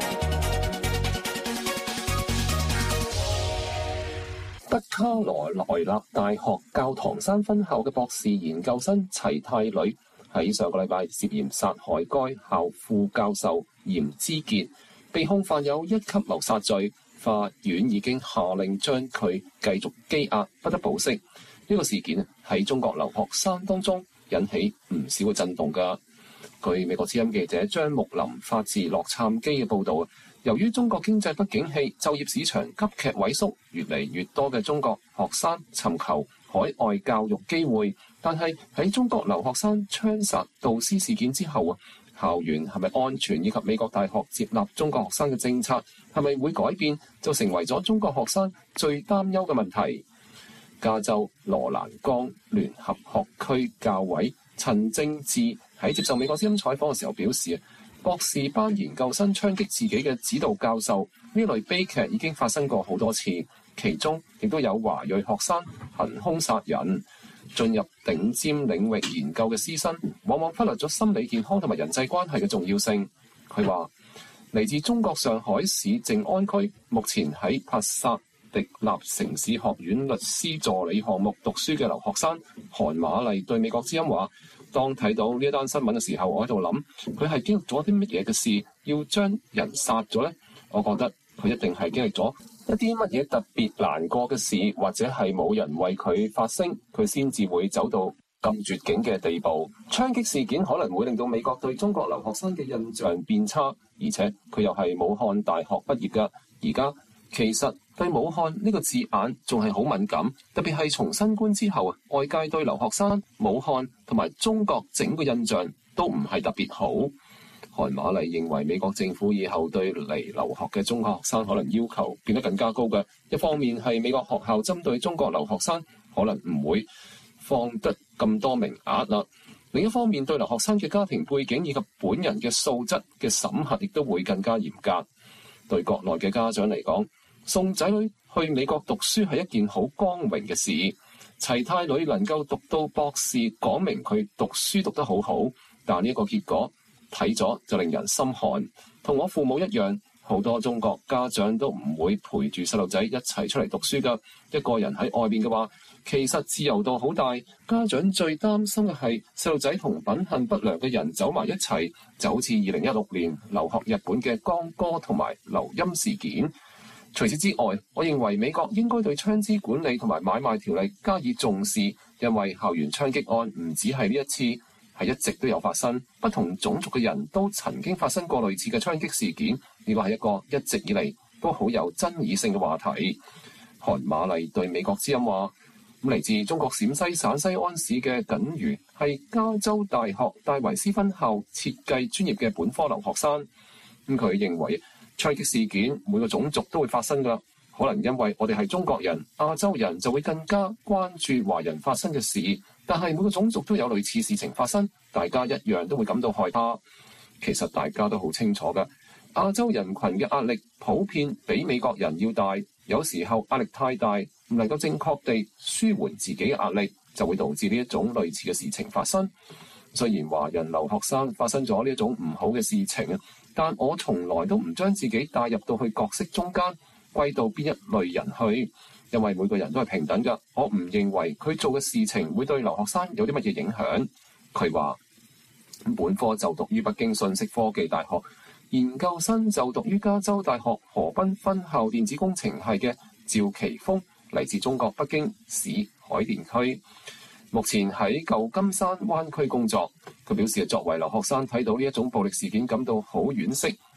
北卡羅來納大學教堂山分校嘅博士研究生齊泰呂喺上個禮拜涉嫌殺害該校副教授嚴之傑，被控犯有一級謀殺罪。法院已經下令將佢繼續羈押，不得保釋。呢、這個事件喺中國留學生當中引起唔少嘅震動㗎。據美國之音記者張木林發自洛杉磯嘅報導，由於中國經濟不景氣，就業市場急劇萎縮，越嚟越多嘅中國學生尋求海外教育機會。但係喺中國留學生槍殺導師事件之後啊，校園係咪安全以及美國大學接納中國學生嘅政策係咪會改變，就成為咗中國學生最擔憂嘅問題。加州羅蘭崗聯合學區教委陳正志喺接受美國之音採訪嘅時候表示，博士班研究生槍擊自己嘅指導教授呢類悲劇已經發生過好多次，其中亦都有華裔學生行兇殺人。進入頂尖領域研究嘅師生，往往忽略咗心理健康同埋人際關係嘅重要性。佢話：嚟自中國上海市靜安區，目前喺帕薩迪納城市學院律師助理項目讀書嘅留學生韓瑪麗對美國之音話：當睇到呢一單新聞嘅時候，我喺度諗，佢係經歷咗啲乜嘢嘅事，要將人殺咗呢？我覺得佢一定係經歷咗一啲乜嘢特別難過嘅事，或者係冇人為佢發聲，佢先至會走到咁絕境嘅地步。槍擊事件可能會令到美國對中國留學生嘅印象變差，而且佢又係武漢大學畢業㗎。而家其實對武漢呢個字眼仲係好敏感，特別係從新冠之後啊，外界對留學生、武漢同埋中國整個印象都唔係特別好。韓瑪麗認為美國政府以後對嚟留學嘅中學學生可能要求變得更加高嘅。一方面係美國學校針對中國留學生可能唔會放得咁多名額啦，另一方面對留學生嘅家庭背景以及本人嘅素質嘅審核亦都會更加嚴格。對國內嘅家長嚟講，送仔女去美國讀書係一件好光榮嘅事。齊泰呂能夠讀到博士，講明佢讀書讀得好好，但呢一個結果睇咗就令人心寒。同我父母一樣，好多中國家長都唔會陪住細路仔一齊出嚟讀書㗎。一個人喺外邊嘅話，其實自由度好大。家長最擔心嘅係細路仔同品行不良嘅人走埋一齊，就好似二零一六年留學日本嘅江歌同埋劉鑫事件。除此之外，我認為美國應該對槍支管理同埋買賣條例加以重視，因為校園槍擊案唔止係呢一次，係一直都有發生，不同種族嘅人都曾經發生過類似嘅槍擊事件。呢個係一個一直以嚟都好有爭議性嘅話題。韓瑪麗對美國之音話：咁嚟自中國陝西省西安市嘅耿如係加州大學戴維斯分校設計專業嘅本科留學生。咁佢認為槍擊事件每個種族都會發生㗎，可能因為我哋係中國人、亞洲人就會更加關注華人發生嘅事，但係每個種族都有類似事情發生，大家一樣都會感到害怕。其實大家都好清楚㗎，亞洲人群嘅壓力普遍比美國人要大，有時候壓力太大，唔能夠正確地舒緩自己嘅壓力，就會導致呢一種類似嘅事情發生。雖然華人留學生發生咗呢一種唔好嘅事情啊，但我從來都唔將自己帶入到去角色中間，歸到邊一類人去，因為每個人都係平等㗎。我唔認為佢做嘅事情會對留學生有啲乜嘢影響。佢話本科就讀於北京信息科技大學，研究生就讀於加州大學河濱分校電子工程系嘅趙奇峰，嚟自中國北京市海淀區。目前喺舊金山灣區工作。佢表示，作為留學生睇到呢一種暴力事件感到好惋惜，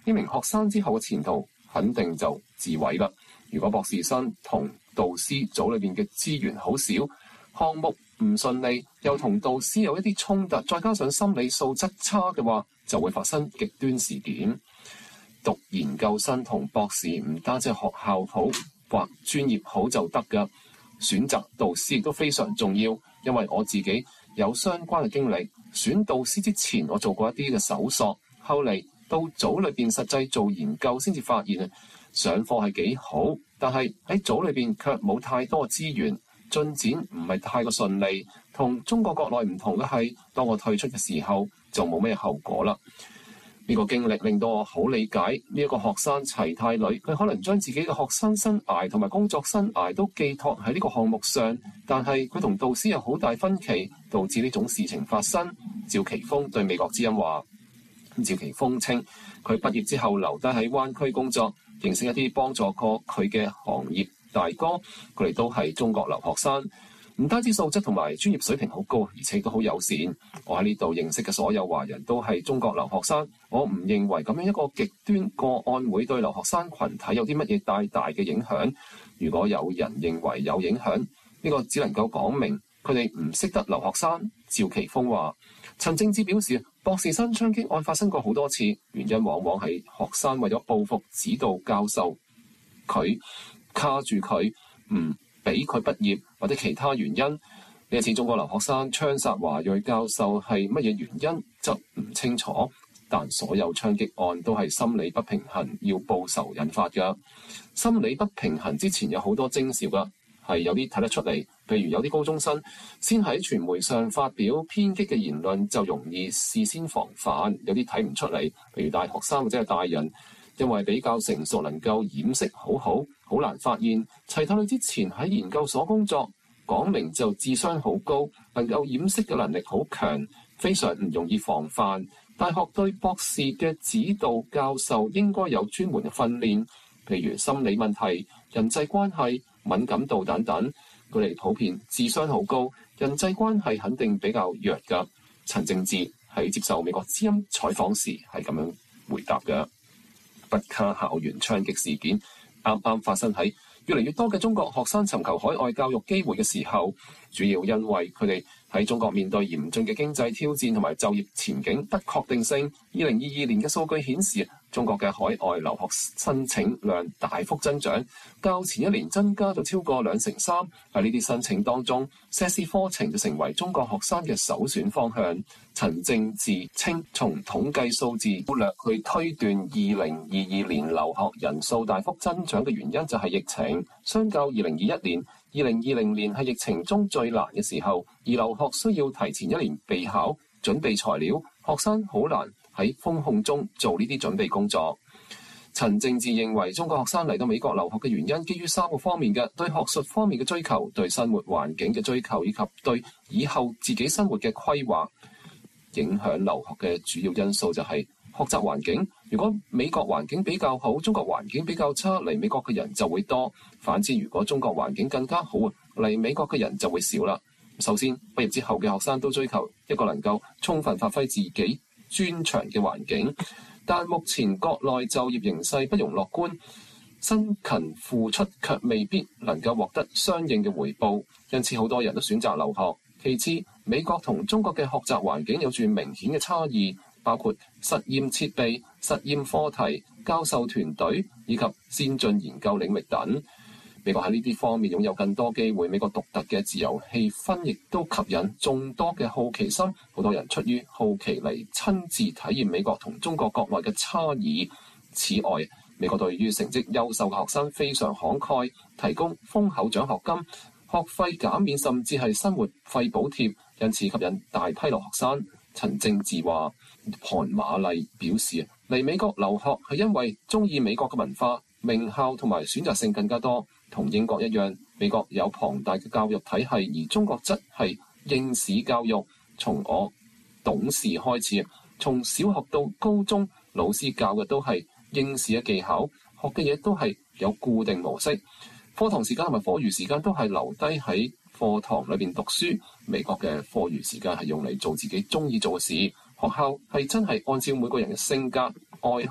呢名學生之後嘅前途肯定就自毀啦。如果博士生同導師組裏邊嘅資源好少，項目唔順利，又同導師有一啲衝突，再加上心理素質差嘅話，就會發生極端事件。讀研究生同博士唔單止係學校好或專業好就得㗎，選擇導師亦都非常重要。因為我自己有相關嘅經歷，選導師之前我做過一啲嘅搜索，後嚟到組裏邊實際做研究先至發現啊，上課係幾好，但係喺組裏邊卻冇太多資源，進展唔係太過順利。同中國國內唔同嘅係，當我退出嘅時候就冇咩後果啦。呢個經歷令到我好理解呢一個學生齊太女，佢可能將自己嘅學生生涯同埋工作生涯都寄託喺呢個項目上，但係佢同導師有好大分歧，導致呢種事情發生。趙奇峰對美國之音話，趙奇峰稱佢畢業之後留低喺灣區工作，認識一啲幫助過佢嘅行業大哥，佢哋都係中國留學生。唔單止素質同埋專業水平好高，而且都好友善。我喺呢度認識嘅所有華人都係中國留學生，我唔認為咁樣一個極端個案會對留學生群體有啲乜嘢大大嘅影響。如果有人認為有影響，呢個只能夠講明佢哋唔識得留學生。趙奇峰話，陳正志表示，博士生槍擊案發生過好多次，原因往往係學生為咗報復指導教授，佢卡住佢唔俾佢畢業或者其他原因。呢一次中國留學生槍殺華裔教授係乜嘢原因則唔清楚，但所有槍擊案都係心理不平衡要報仇引發嘅。心理不平衡之前有好多徵兆㗎，係有啲睇得出嚟。譬如有啲高中生先喺傳媒上發表偏激嘅言論，就容易事先防範。有啲睇唔出嚟，譬如大學生或者係大人，因為比較成熟，能夠掩飾好好，好難發現。齊太女之前喺研究所工作，講明就智商好高，能夠掩飾嘅能力好強，非常唔容易防範。大學對博士嘅指導教授應該有專門嘅訓練，譬如心理問題、人際關係、敏感度等等。佢哋普遍智商好高，人際關係肯定比較弱㗎。陳正志喺接受美國之音採訪時係咁樣回答嘅。北卡校園槍擊事件啱啱發生喺越嚟越多嘅中國學生尋求海外教育機會嘅時候，主要因為佢哋喺中國面對嚴峻嘅經濟挑戰同埋就業前景不確定性。二零二二年嘅數據顯示，中國嘅海外留學申請量大幅增長，較前一年增加咗超過兩成三。喺呢啲申請當中，碩士課程就成為中國學生嘅首選方向。陳正志稱，從統計數字粗略去推斷，二零二二年留學人數大幅增長嘅原因就係疫情。相較二零二一年，二零二零年係疫情中最難嘅時候，而留學需要提前一年備考、準備材料，學生好難喺風控中做呢啲準備工作。陳正志認為，中國學生嚟到美國留學嘅原因基於三個方面嘅：對學術方面嘅追求、對生活環境嘅追求，以及對以後自己生活嘅規劃。影響留學嘅主要因素就係學習環境。如果美國環境比較好，中國環境比較差，嚟美國嘅人就會多。反之，如果中國環境更加好，嚟美國嘅人就會少啦。首先，畢業之後嘅學生都追求一個能夠充分發揮自己專長嘅環境，但目前國內就業形勢不容樂觀，辛勤付出卻未必能夠獲得相應嘅回報，因此好多人都選擇留學。其次，美國同中國嘅學習環境有住明顯嘅差異，包括實驗設備、實驗課題、教授團隊以及先進研究領域等。美國喺呢啲方面擁有更多機會，美國獨特嘅自由氣氛亦都吸引眾多嘅好奇心，好多人出於好奇嚟親自體驗美國同中國國內嘅差異。此外，美國對於成績優秀嘅學生非常慷慨，提供豐厚獎學金、學費減免，甚至係生活費補貼，因此吸引大批留學生。陳正志話：韓瑪麗表示，嚟美國留學係因為中意美國嘅文化、名校同埋選擇性更加多。同英國一樣，美國有龐大嘅教育體系，而中國則係應試教育。從我懂事開始，從小學到高中，老師教嘅都係應試嘅技巧，學嘅嘢都係有固定模式。課堂時間同埋課餘時間都係留低喺課堂裏邊讀書。美國嘅課餘時間係用嚟做自己中意做嘅事。學校係真係按照每個人嘅性格、愛好、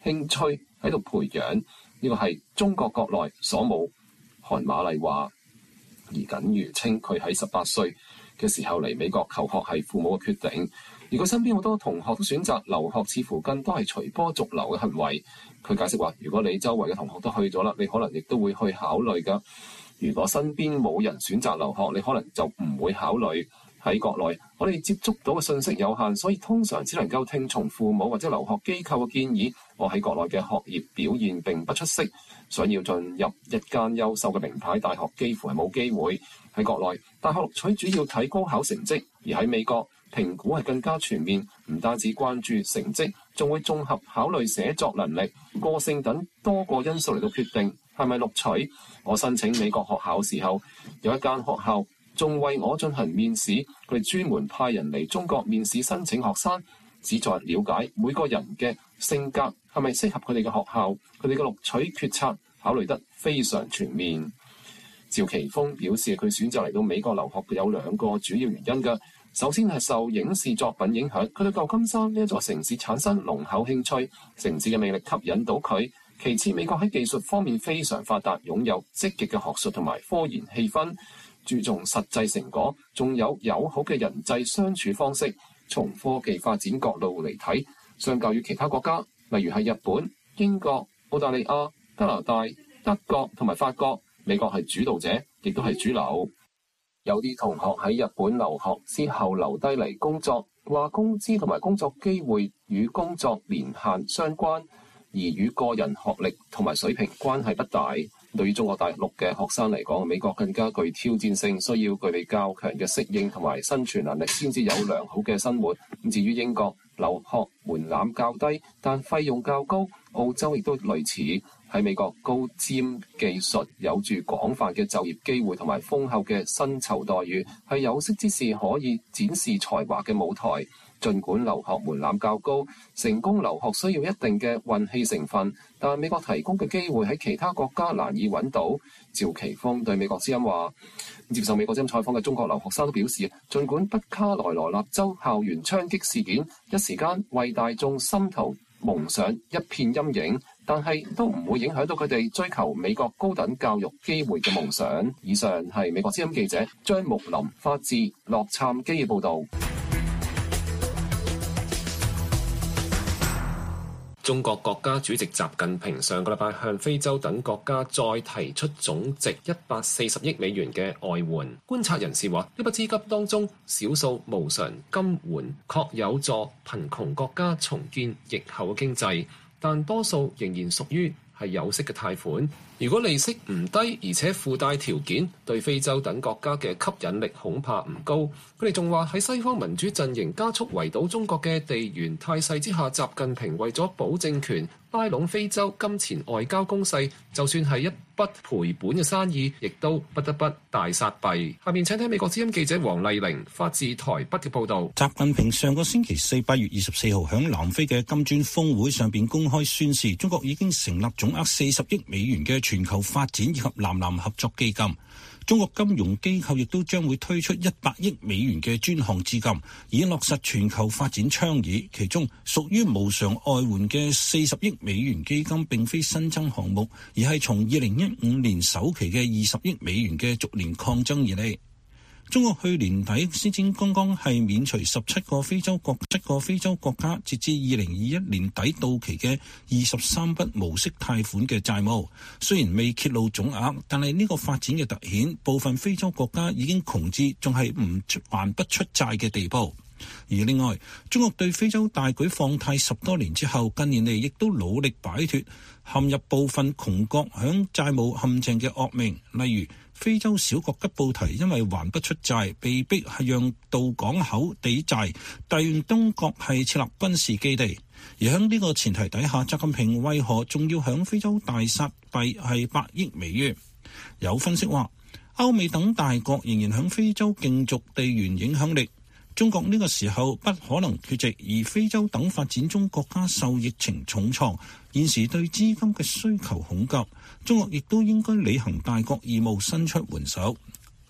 興趣喺度培養，呢個係中國國內所冇。韓瑪麗話，而僅如稱佢喺十八歲嘅時候嚟美國求學係父母嘅決定，而佢身邊好多同學都選擇留學，似乎更多係隨波逐流嘅行為。佢解釋話，如果你周圍嘅同學都去咗啦，你可能亦都會去考慮㗎。如果身邊冇人選擇留學，你可能就唔會考慮。喺國內，我哋接觸到嘅信息有限，所以通常只能夠聽從父母或者留學機構嘅建議。我喺國內嘅學業表現並不出色，想要進入一間優秀嘅名牌大學幾乎係冇機會。喺國內，大學錄取主要睇高考成績，而喺美國，評估係更加全面，唔單止關注成績，仲會綜合考慮寫作能力、個性等多個因素嚟到決定係咪錄取。我申請美國學校時候，有一間學校仲為我進行面試，佢哋專門派人嚟中國面試申請學生，旨在了解每個人嘅性格係咪適合佢哋嘅學校，佢哋嘅錄取決策考慮得非常全面。趙奇峰表示，佢選擇嚟到美國留學有兩個主要原因嘅，首先係受影視作品影響，佢對舊金山呢一座城市產生濃厚興趣，城市嘅魅力吸引到佢。其次，美國喺技術方面非常發達，擁有積極嘅學術同埋科研氣氛，注重實際成果，仲有友好嘅人際相處方式。從科技發展角度嚟睇，相較於其他國家，例如係日本、英國、澳大利亞、加拿大、德國同埋法國，美國係主導者，亦都係主流。有啲同學喺日本留學之後留低嚟工作，話工資同埋工作機會與工作年限相關，而與個人學歷同埋水平關係不大。對於中國大陸嘅學生嚟講，美國更加具挑戰性，需要具備較強嘅適應同埋生存能力，先至有良好嘅生活。咁至於英國，留學門檻較低，但費用較高。澳洲亦都類似，喺美國高瞻技術，有住廣泛嘅就業機會同埋豐厚嘅薪酬待遇，係有識之士可以展示才華嘅舞台。儘管留學門檻較高，成功留學需要一定嘅運氣成分，但美國提供嘅機會喺其他國家難以揾到。趙奇峰對美國之音話，接受美國之音採訪嘅中國留學生都表示，儘管北卡羅來納州校園槍擊事件一時間為大眾心頭蒙上一片陰影，但係都唔會影響到佢哋追求美國高等教育機會嘅夢想。以上係美國之音記者張木林發自洛杉磯嘅報導。 中國國家主席習近平上個禮拜向非洲等國家再提出總值一百四十億美元嘅外援。觀察人士話，呢筆資金當中，少數無償金援確有助貧窮國家重建疫後嘅經濟，但多數仍然屬於係有息嘅貸款。如果利息唔低，而且附帶條件，對非洲等國家嘅吸引力恐怕唔高。佢哋仲話喺西方民主陣營加速圍堵中國嘅地緣態勢之下，習近平為咗保政權，拉攏非洲金錢外交攻勢，就算係一筆賠本嘅生意，亦都不得不大撒幣。下面請聽美國之音記者黃麗玲發自台北嘅報導。 習近平上個星期四八月二十四號喺南非嘅金磚峰會上邊公開宣示，中國已經成立總額四十億美元嘅全球發展以及南南合作基金。中國金融機構亦都將會推出一百億美元嘅專項資金，以落實全球發展倡議。其中屬於無償外援嘅四十億美元基金並非新增項目，而係從二零一五年首期嘅二十億美元嘅逐年擴增而嚟。中國去年底先至剛剛係免除十七個非洲國七個非洲國家截至二零二一年底到期嘅二十三筆無息貸款嘅債務，雖然未揭露總額，但係呢個發展嘅凸顯，部分非洲國家已經窮至仲係唔還不出債嘅地步。而另外，中國對非洲大舉放貸十多年之後，近年嚟亦都努力擺脫陷入部分窮國響債務陷阱嘅惡名，例如非洲小國吉布提因為還不出債，被逼係讓渡港口抵債，但東國係設立軍事基地。而喺呢個前提底下，習近平為何仲要響非洲大撒幣係百億美元？有分析話，歐美等大國仍然響非洲競逐地緣影響力。中國呢個時候不可能缺席，而非洲等發展中國家受疫情重創，現時對資金嘅需求恐急，中國亦都應該履行大國義務，伸出援手。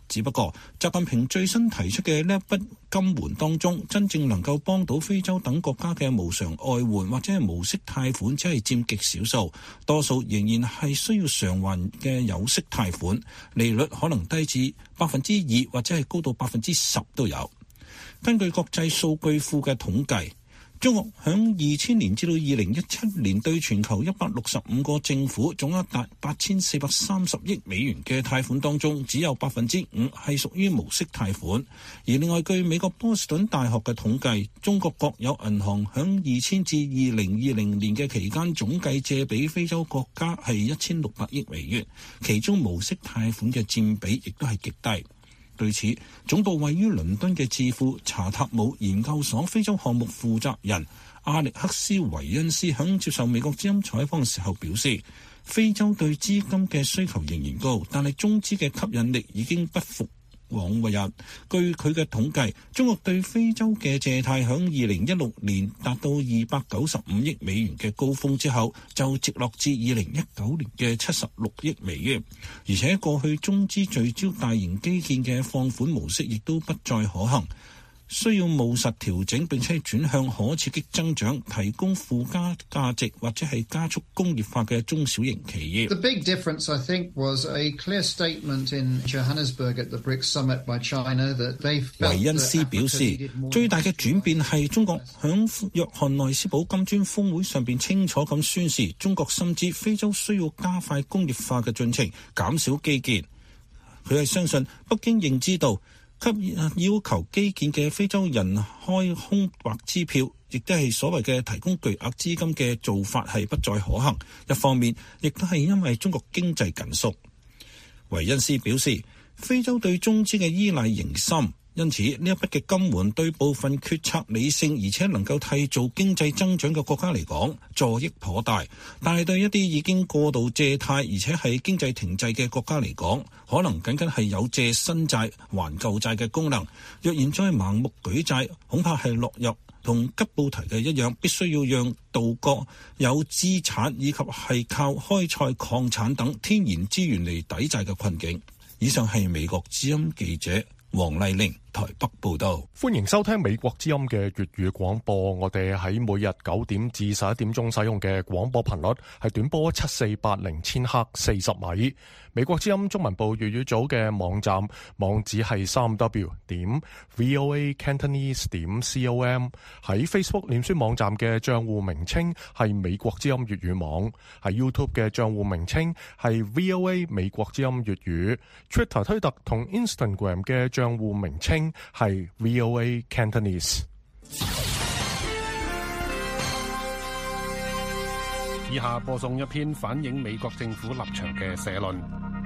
只不過習近平最新提出嘅呢一筆金援當中，真正能夠幫到非洲等國家嘅無償外援或者係無息貸款，只係佔極少數，多數仍然係需要償還嘅有息貸款，利率可能低至百分之二或者係高到百分之十都有。根據國際數據庫嘅統計，中國響二千年至到二零一七年對全球一百六十五個政府總額達八千四百三十億美元嘅貸款當中，只有百分之五係屬於無息貸款。而另外據美國波士頓大學嘅統計，中國國有銀行響二千至二零二零年嘅期間總計借俾非洲國家係一千六百億美元，其中無息貸款嘅佔比亦都係極低。對此，總部位於倫敦嘅智庫查塔姆研究所非洲項目負責人阿力克斯維恩斯響接受美國之音採訪嘅時候表示，非洲對資金嘅需求仍然高，但係中資嘅吸引力已經不復往日。據佢嘅統計，中國對非洲嘅借貸響二零一六年達到二百九十五億美元嘅高峰之後，就直落至二零一九年嘅七十六億美元。而且過去中資聚焦大型基建嘅放款模式亦都不再可行，需要務實調整，並且轉向可刺激增長、提供附加價值或者係加速工業化嘅中小型企業。 The big difference, I think, was a clear statement in Johannesburg at the B R I C S Summit by China that they felt. 維恩斯表示，最大嘅轉變係中國響約翰內斯堡金磚峰會上邊清楚咁宣示，中國深知非洲需要加快工業化嘅進程，減少基建。佢係相信北京認知到，給要求基建嘅非洲人開空白支票，亦都係所謂嘅提供巨額資金嘅做法係不再可行。一方面，亦都係因為中國經濟緊縮。維恩斯表示，非洲對中資嘅依賴仍深，因此呢一筆嘅金援對部分決策理性而且能夠締造經濟增長嘅國家嚟講，助益頗大。但係對一啲已經過度借貸而且係經濟停滯嘅國家嚟講，可能僅僅係有借新債還舊債嘅功能。若然再盲目舉債，恐怕係落入同吉布提嘅一樣，必須要讓渡過有資產以及係靠開採礦產等天然資源嚟抵債嘅困境。以上係美國之音記者黃麗玲台北報道。 歡迎收聽美國之音嘅粵語廣播。我哋喺每日九點至十一點鐘使用嘅廣播頻率係短波七四八零千赫四十米。美國之音中文部粵語組嘅網站網址係三 w 點 voa cantonese 點 com。喺 Facebook 臉書網站嘅賬戶名稱係美國之音粵語網。喺 YouTube 嘅賬戶名稱係 VOA 美國之音粵語。Twitter 推特同 Instagram 嘅賬戶名稱係 V O A Cantonese。 以下播送一篇反映美國政府立場嘅社論。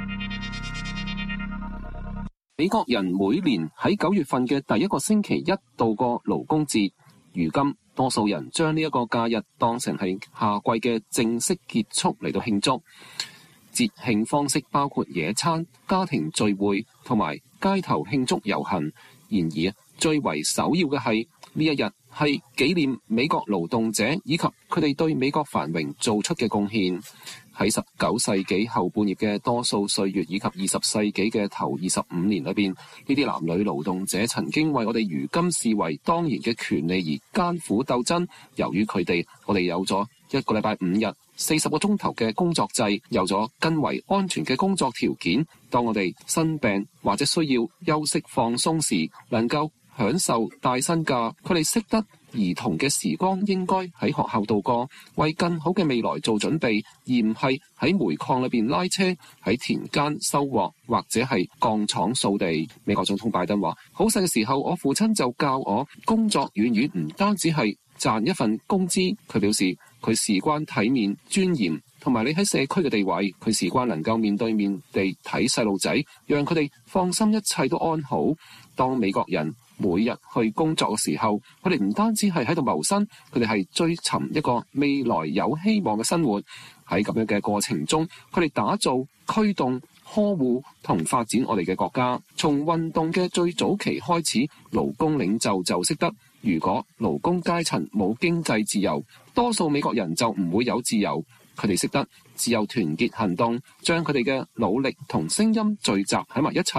美國人每年喺九月份嘅第一個星期一度過勞工節，如今多數人將呢一個假日當成係夏季嘅正式結束嚟到慶祝。節慶方式包括野餐、家庭聚會同埋街頭慶祝遊行。然而，最為首要嘅係呢一日係紀念美國勞動者以及佢哋對美國繁榮做出嘅貢獻。喺十九世紀後半葉嘅多數歲月以及二十世紀嘅頭二十五年裏邊，呢啲男女勞動者曾經為我哋如今視為當然嘅權利而艱苦鬥爭。由於佢哋，我哋有咗一個禮拜五日、四十個鐘頭嘅工作制，有咗更為安全嘅工作條件。當我哋生病或者需要休息放鬆時，能夠享受帶薪假。佢哋識得兒童嘅時光應該喺學校度過，為更好嘅未來做準備，而唔係喺煤礦裏邊拉車，喺田間收穫或者係鋼廠掃地。美國總統拜登話：好細嘅時候，我父親就教我工作遠遠唔單止係賺一份工資。佢表示佢事關體面、尊嚴同埋你喺社區嘅地位。佢事關能夠面對面地睇細路仔，讓佢哋放心一切都安好。當美國人每日去工作嘅時候，佢哋唔單止係喺度謀生，佢哋係追尋一個未來有希望嘅生活。喺咁樣嘅過程中，佢哋打造、驅動、呵護同發展我哋嘅國家。從運動嘅最早期開始，勞工領袖就識得，如果勞工階層冇經濟自由，多數美國人就唔會有自由。佢哋識得自由團結行動，將佢哋嘅努力同聲音聚集喺埋一齊，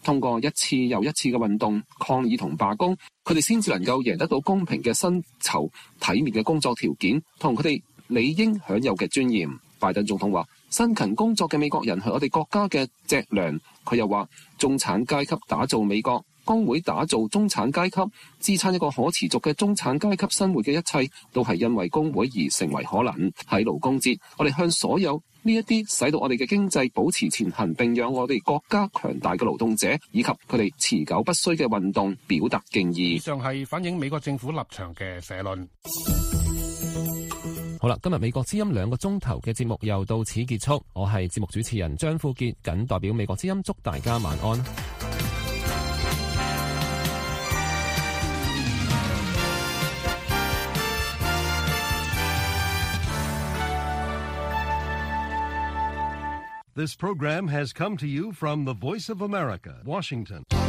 通過一次又一次嘅運動、抗議同罷工，佢哋先至能夠贏得到公平嘅薪酬、體面嘅工作條件同佢哋理應享有嘅尊嚴。拜登總統話：辛勤工作嘅美國人係我哋國家嘅脊樑。佢又話：中產階級打造美國，工會打造中產階級，支撐一個可持續嘅中產階級生活嘅一切，都係因為工會而成為可能。喺勞工節，我哋向所有呢一啲使到我哋嘅經濟保持前行並讓我哋國家強大嘅勞動者以及佢哋持久不衰嘅運動表達敬意。 以上係反映美國政府立場嘅社論。 好啦，今日美國之音兩個鐘頭嘅節目又到此結束。我係節目主持人張富傑，謹代表美國之音祝大家晚安。 This program has come to you from the Voice of America, Washington.